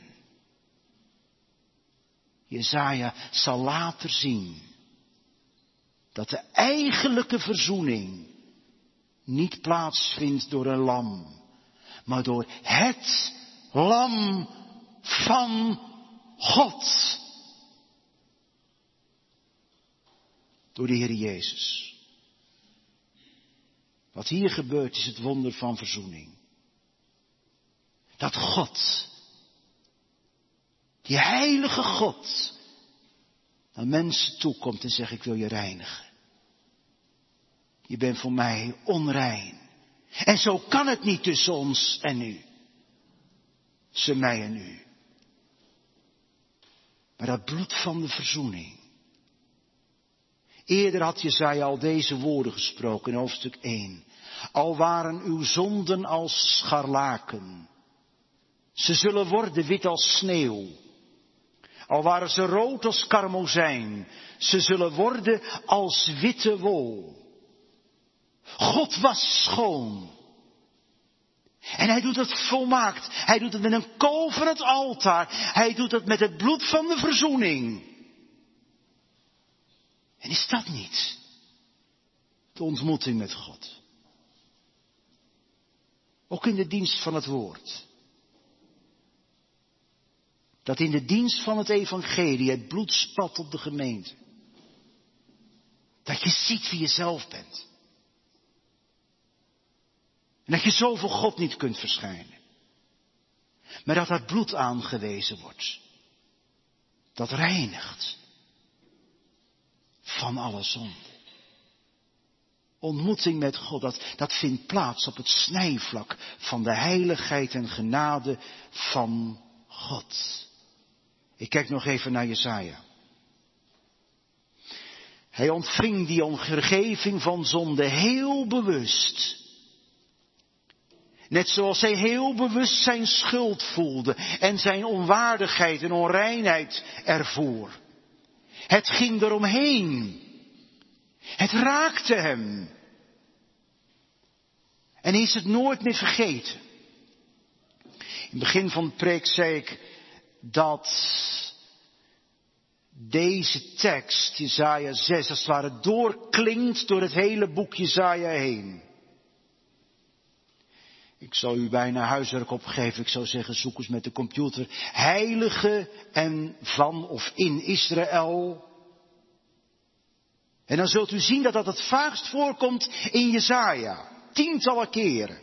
Speaker 1: Jesaja zal later zien dat de eigenlijke verzoening niet plaatsvindt door een lam, maar door het lam van God. Door de Heer Jezus. Wat hier gebeurt is het wonder van verzoening. Dat God, die heilige God, naar mensen toekomt en zegt, ik wil je reinigen. Je bent voor mij onrein. En zo kan het niet tussen ons en u. Tussen mij en u. Maar dat bloed van de verzoening. Eerder had Jesaja al deze woorden gesproken in hoofdstuk 1. Al waren uw zonden als scharlaken. Ze zullen worden wit als sneeuw. Al waren ze rood als karmozijn. Ze zullen worden als witte wol. God was schoon. En hij doet het volmaakt. Hij doet het met een kool van het altaar. Hij doet het met het bloed van de verzoening. En is dat niet de ontmoeting met God? Ook in de dienst van het woord. Dat in de dienst van het evangelie het bloed spat op de gemeente. Dat je ziet wie je zelf bent. En dat je zo voor God niet kunt verschijnen. Maar dat dat bloed aangewezen wordt. Dat reinigt. Van alle zonde. Ontmoeting met God, dat vindt plaats op het snijvlak van de heiligheid en genade van God. Ik kijk nog even naar Jesaja. Hij ontving die vergeving van zonde heel bewust. Net zoals hij heel bewust zijn schuld voelde en zijn onwaardigheid en onreinheid ervoor. Het ging eromheen. Het raakte hem. En hij is het nooit meer vergeten. In het begin van de preek zei ik dat deze tekst, Jesaja 6, als het ware doorklinkt door het hele boek Jesaja heen. Ik zal u bijna huiswerk opgeven. Ik zou zeggen, zoek eens met de computer. Heilige en van of in Israël. En dan zult u zien dat dat het vaakst voorkomt in Jesaja. Tientallen keren.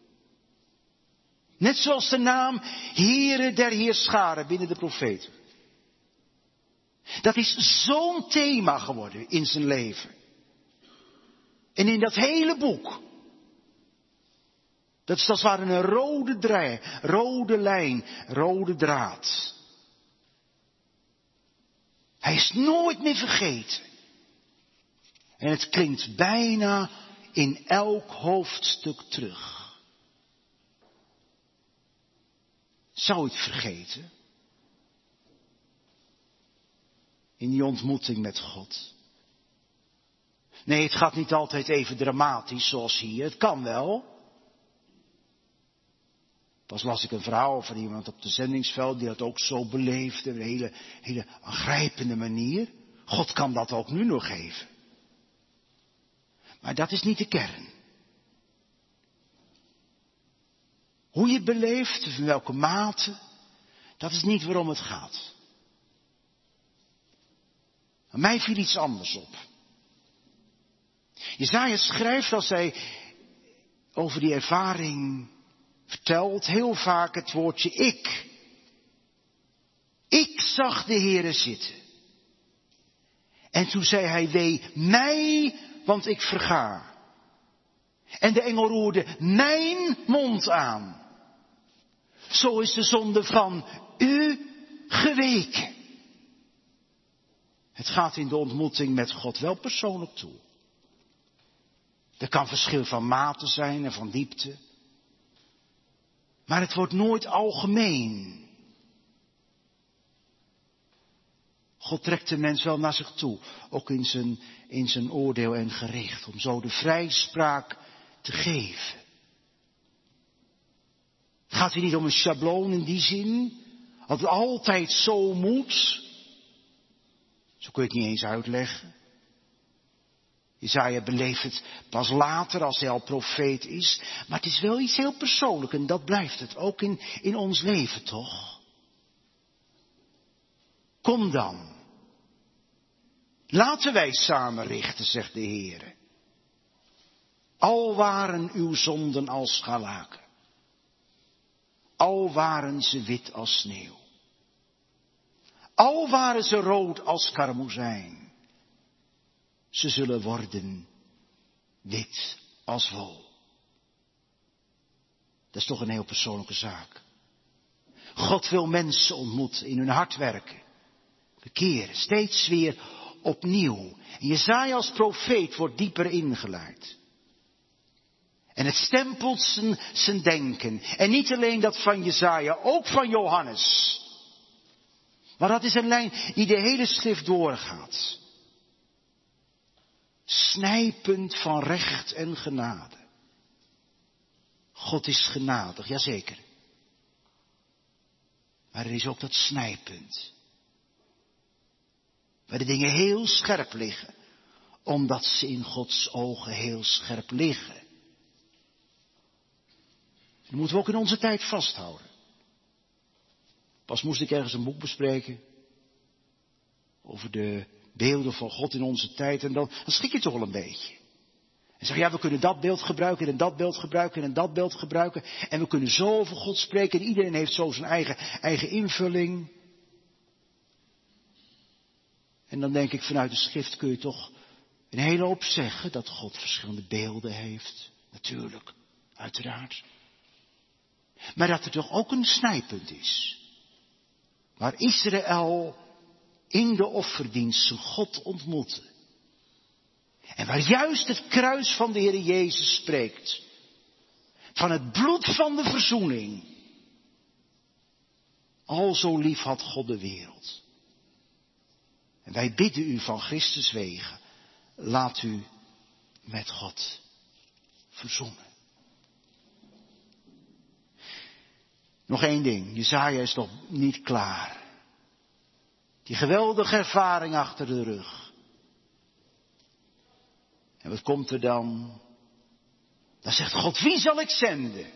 Speaker 1: Net zoals de naam Heere der Heerscharen binnen de profeten. Dat is zo'n thema geworden in zijn leven. En in dat hele boek. Dat is als het ware een rode lijn, rode draad. Hij is nooit meer vergeten. En het klinkt bijna in elk hoofdstuk terug. Zou je het vergeten? In die ontmoeting met God. Nee, het gaat niet altijd even dramatisch zoals hier. Het kan wel. Pas las ik een verhaal van iemand op de zendingsveld die dat ook zo beleefde. Op een hele aangrijpende manier. God kan dat ook nu nog geven. Maar dat is niet de kern. Hoe je het beleeft, in welke mate, dat is niet waarom het gaat. Maar mij viel iets anders op. Jesaja schrijft als hij over die ervaring vertelt heel vaak het woordje ik. Ik zag de Heere zitten. En toen zei hij, wee mij, want ik verga. En de engel roerde mijn mond aan. Zo is de zonde van u geweken. Het gaat in de ontmoeting met God wel persoonlijk toe. Er kan verschil van mate zijn en van diepte. Maar het wordt nooit algemeen. God trekt de mens wel naar zich toe. Ook in zijn oordeel en gericht. Om zo de vrijspraak te geven. Het gaat hier niet om een schabloon in die zin. Dat het altijd zo moet. Zo kun je het niet eens uitleggen. Jesaja beleeft het pas later als hij al profeet is. Maar het is wel iets heel persoonlijks en dat blijft het. Ook in ons leven toch. Kom dan. Laten wij samen richten, zegt de Heer. Al waren uw zonden als scharlaken. Al waren ze wit als sneeuw. Al waren ze rood als karmozijn. Ze zullen worden wit als wol. Dat is toch een heel persoonlijke zaak. God wil mensen ontmoeten, in hun hart werken. Bekeren, steeds weer opnieuw. En Jesaja als profeet wordt dieper ingeleid. En het stempelt zijn denken. En niet alleen dat van Jesaja, ook van Johannes. Maar dat is een lijn die de hele schrift doorgaat. Snijpunt van recht en genade. God is genadig, jazeker. Maar er is ook dat snijpunt. Waar de dingen heel scherp liggen. Omdat ze in Gods ogen heel scherp liggen. Dat moeten we ook in onze tijd vasthouden. Pas moest ik ergens een boek bespreken. Over de beelden van God in onze tijd. En dan schrik je toch wel een beetje. En zeg ja, we kunnen dat beeld gebruiken en dat beeld gebruiken en dat beeld gebruiken. En we kunnen zo over God spreken. En iedereen heeft zo zijn eigen invulling. En dan denk ik, vanuit de schrift kun je toch een hele hoop zeggen. Dat God verschillende beelden heeft. Natuurlijk, uiteraard. Maar dat er toch ook een snijpunt is. Waar Israël in de offerdienst zijn God ontmoette. En waar juist het kruis van de Heer Jezus spreekt. van het bloed van de verzoening. Al zo lief had God de wereld. En wij bidden u van Christus wegen, laat u met God verzoenen. Nog één ding, Jesaja is nog niet klaar. Die geweldige ervaring achter de rug. En wat komt er dan? Dan zegt God, wie zal ik zenden?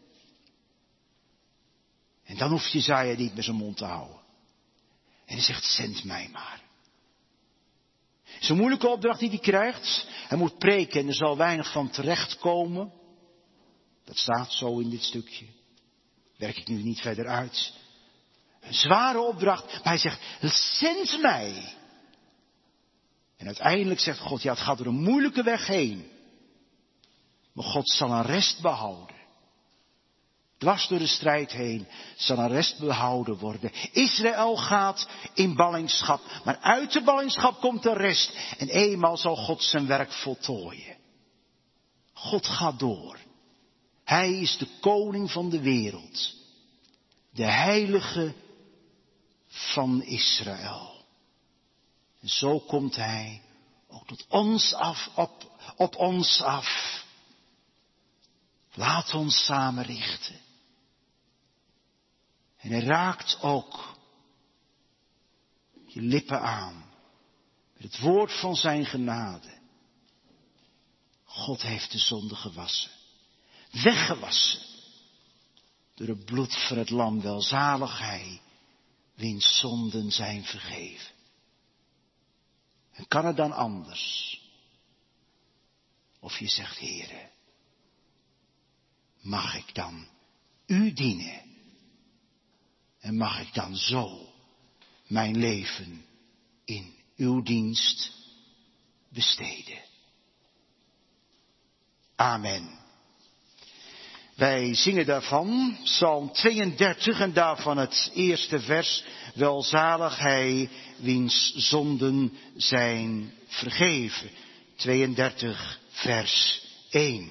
Speaker 1: En dan hoeft Jesaja niet meer zijn mond te houden. En hij zegt, zend mij maar. Zo'n moeilijke opdracht die hij krijgt. Hij moet preken en er zal weinig van terechtkomen. Dat staat zo in dit stukje. Werk ik nu niet verder uit. Een zware opdracht, maar hij zegt, zend mij. En uiteindelijk zegt God, ja, het gaat er een moeilijke weg heen. Maar God zal een rest behouden. Dwars door de strijd heen zal een rest behouden worden. Israël gaat in ballingschap, maar uit de ballingschap komt de rest. En eenmaal zal God zijn werk voltooien. God gaat door. Hij is de koning van de wereld. De heilige van Israël. En zo komt hij ook tot ons af, op ons af. Laat ons samen richten. En hij raakt ook je lippen aan. Met het woord van zijn genade. God heeft de zonde gewassen. Weggewassen. Door het bloed van het lam, welzalig hij, wiens zonden zijn vergeven. En kan het dan anders? Of je zegt, Heere, mag ik dan u dienen? En mag ik dan zo mijn leven in uw dienst besteden? Amen. Wij zingen daarvan Psalm 32 en daarvan het eerste vers. Welzalig hij wiens zonden zijn vergeven. 32 vers 1.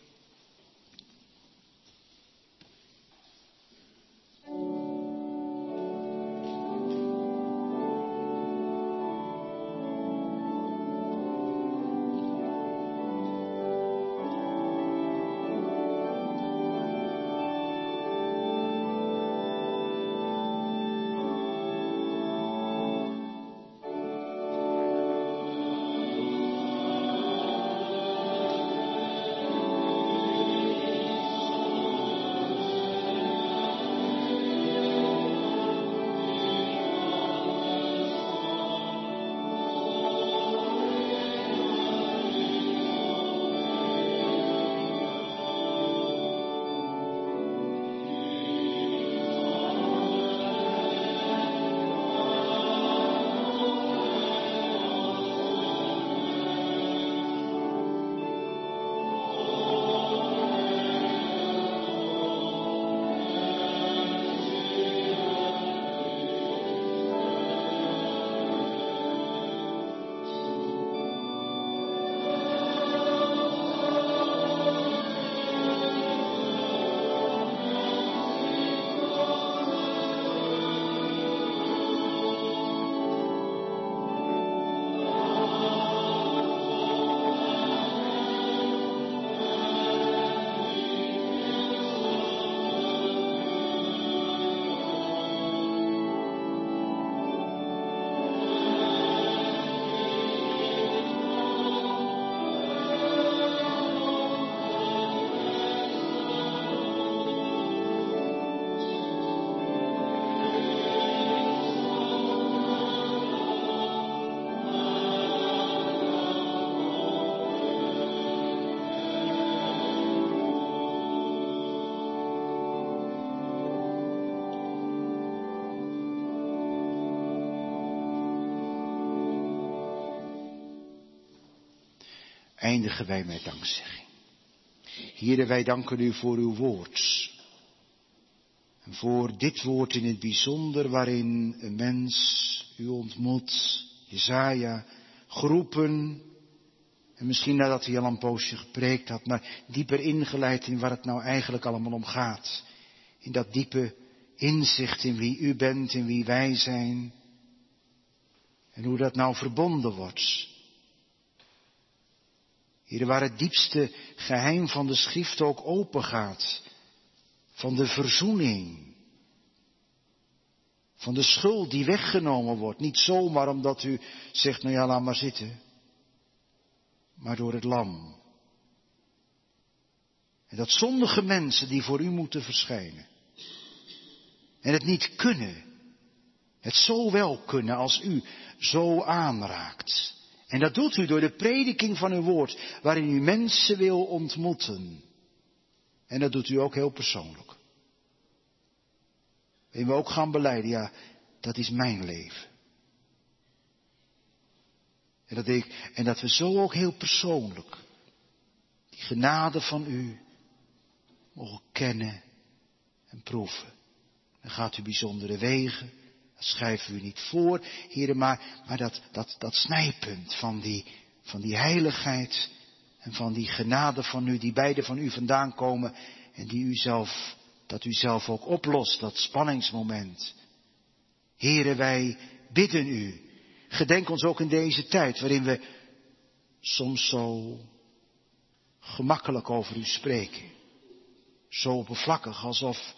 Speaker 1: Eindigen wij met dankzegging. Heere, wij danken u voor uw woord. En voor dit woord in het bijzonder waarin een mens u ontmoet, Jesaja, geroepen En misschien nadat hij al een poosje gepreekt had, maar dieper ingeleid in waar het nou eigenlijk allemaal om gaat. In dat diepe inzicht in wie u bent, in wie wij zijn. En hoe dat nou verbonden wordt. Heer, waar het diepste geheim van de schrift ook open gaat. Van de verzoening. Van de schuld die weggenomen wordt. Niet zomaar omdat u zegt, nou ja, laat maar zitten. Maar door het lam. En dat zondige mensen die voor u moeten verschijnen. En het niet kunnen. Het zo wel kunnen als u zo aanraakt. En dat doet u door de prediking van uw woord, waarin u mensen wil ontmoeten. En dat doet u ook heel persoonlijk. En we ook gaan belijden, ja, dat is mijn leven. En dat we zo ook heel persoonlijk die genade van u mogen kennen en proeven. Dan gaat u bijzondere wegen, dat schrijven we u niet voor, heren, maar dat snijpunt van die heiligheid en van die genade van u, die beide van u vandaan komen en dat u zelf ook oplost, dat spanningsmoment. Heren, wij bidden u, gedenk ons ook in deze tijd waarin we soms zo gemakkelijk over u spreken. Zo oppervlakkig, alsof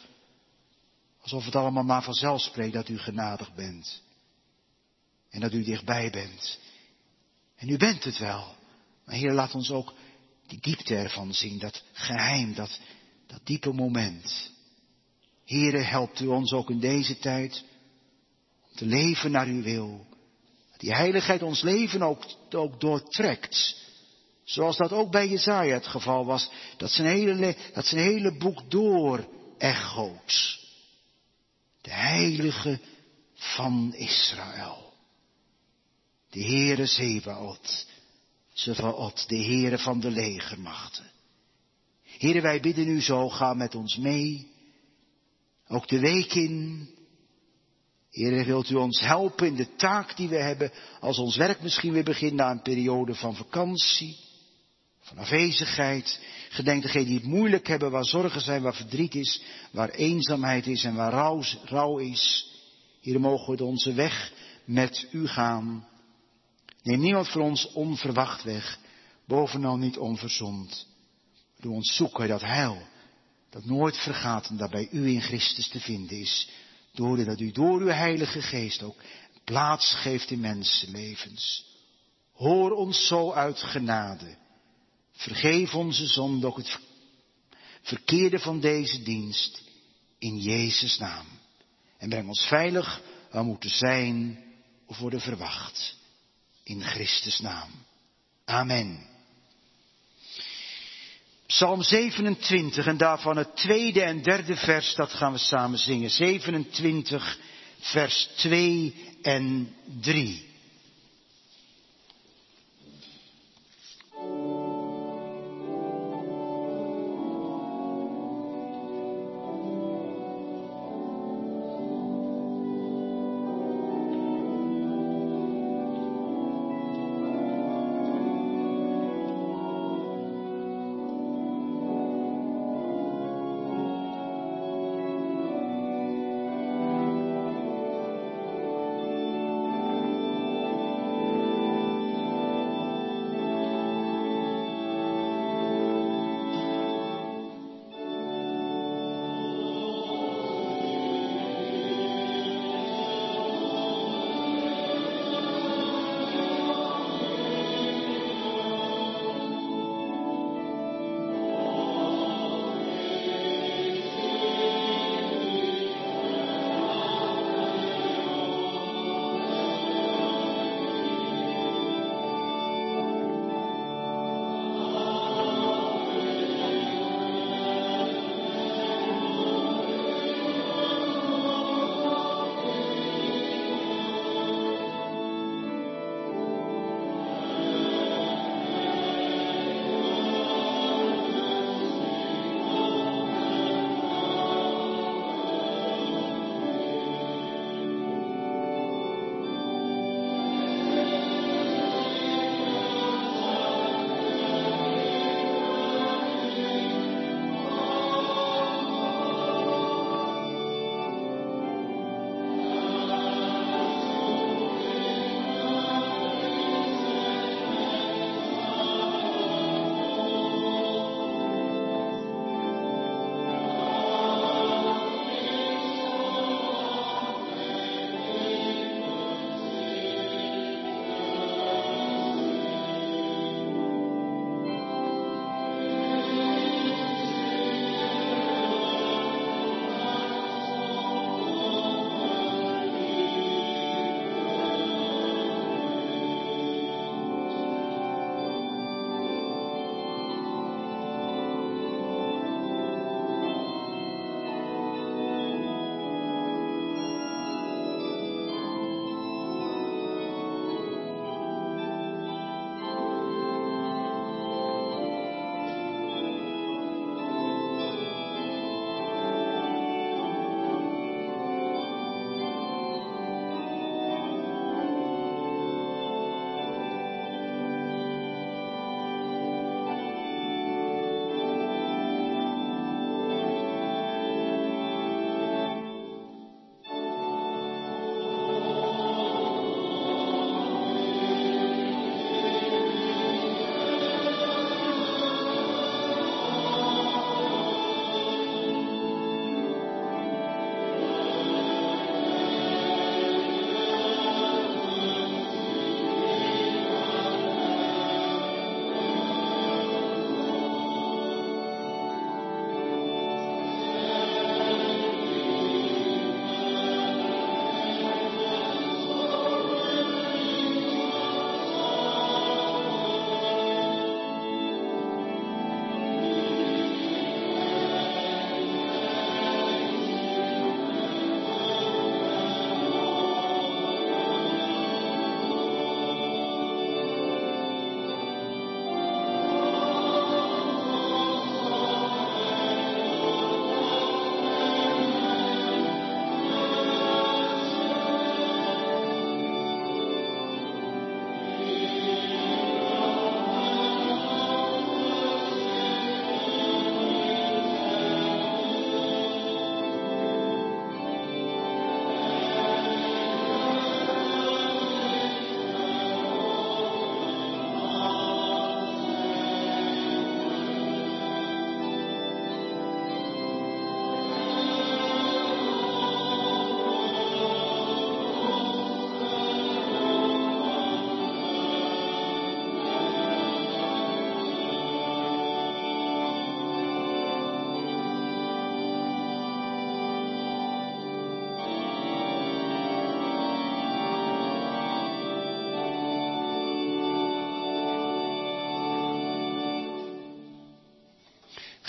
Speaker 1: het allemaal maar vanzelf spreekt dat u genadig bent. En dat u dichtbij bent. En u bent het wel. Maar Heer, laat ons ook die diepte ervan zien. Dat geheim, dat diepe moment. Heere, helpt u ons ook in deze tijd om te leven naar uw wil. Dat die heiligheid ons leven ook doortrekt. Zoals dat ook bij Jesaja het geval was. Dat zijn hele boek door echoot. De heilige van Israël. De Heere Zebaot, de Heere van de legermachten. Heere, wij bidden u zo, ga met ons mee. Ook de week in. Heere, wilt u ons helpen in de taak die we hebben. Als ons werk misschien weer begint na een periode van vakantie. Van afwezigheid. Gedenk degenen die het moeilijk hebben, waar zorgen zijn, waar verdriet is. Waar eenzaamheid is en waar rouw is. Heere, mogen we onze weg met u gaan. Neem niemand voor ons onverwacht weg. Bovenal niet onverzond. Doe ons zoeken dat heil. Dat nooit vergaat en dat bij u in Christus te vinden is. Doordat u door uw Heilige Geest ook plaats geeft in mensenlevens. Hoor ons zo uit genade. Vergeef onze zonde, ook het verkeerde van deze dienst. In Jezus' naam. En breng ons veilig waar we moeten zijn of worden verwacht. In Christus' naam. Amen. Psalm 27 en daarvan het tweede en derde vers, dat gaan we samen zingen. 27 vers 2 en 3.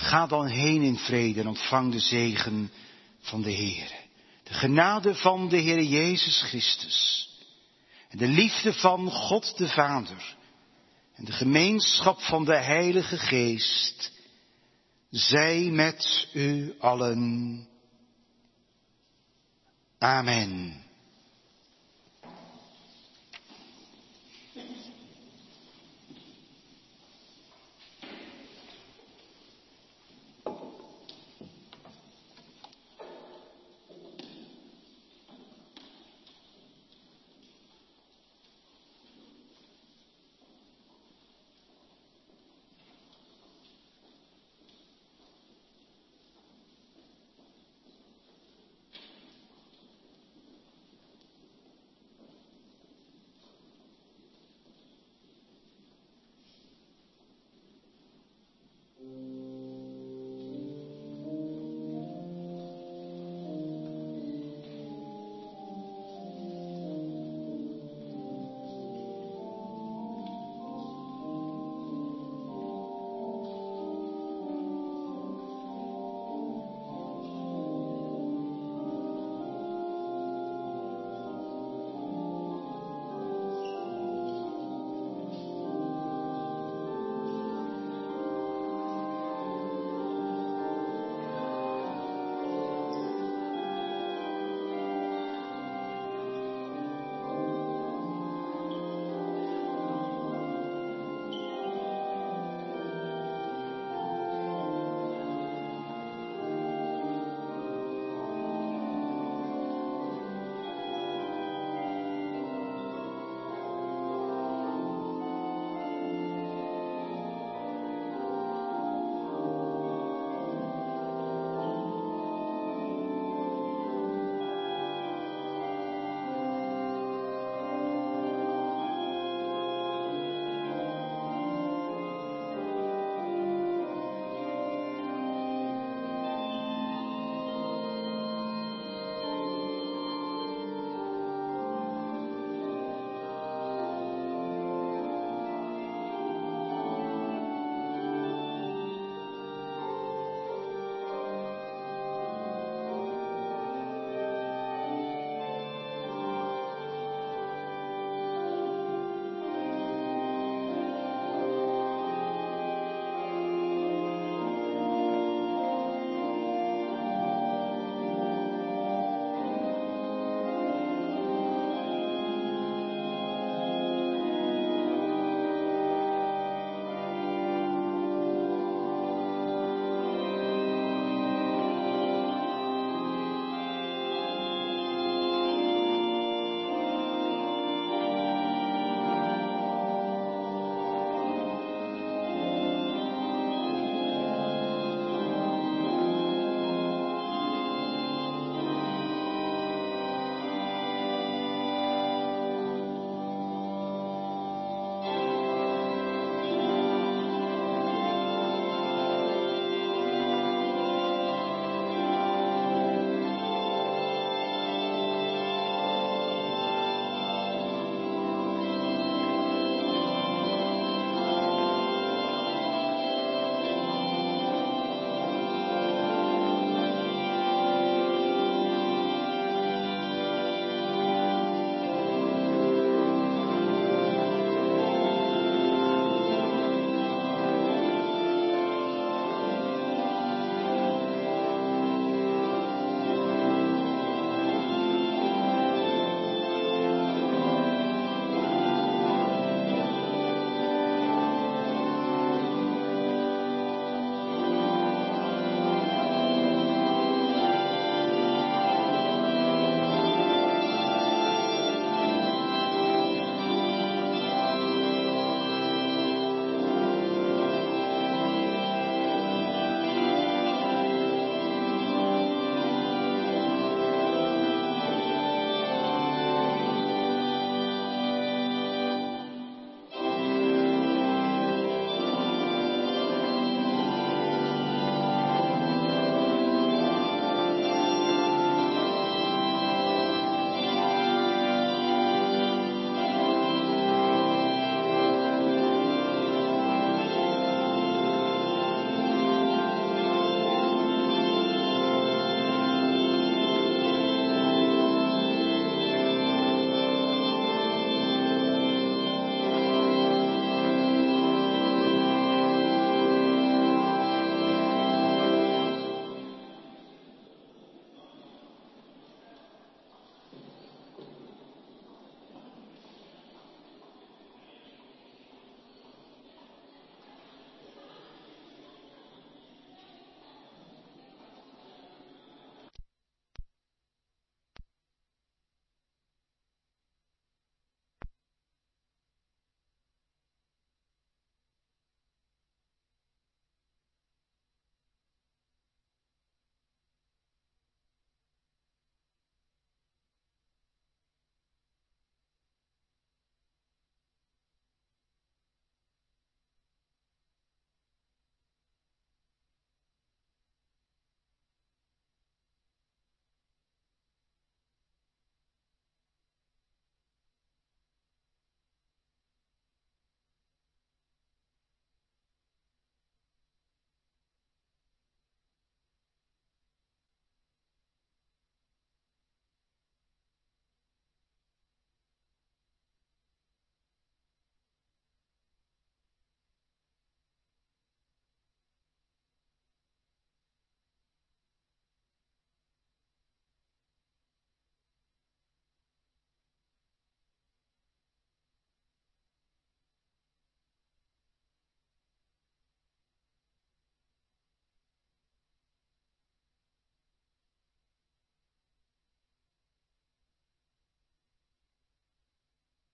Speaker 1: Ga dan heen in vrede en ontvang de zegen van de Heere. De genade van de Heer Jezus Christus. En de liefde van God de Vader. En de gemeenschap van de Heilige Geest. Zij met u allen. Amen.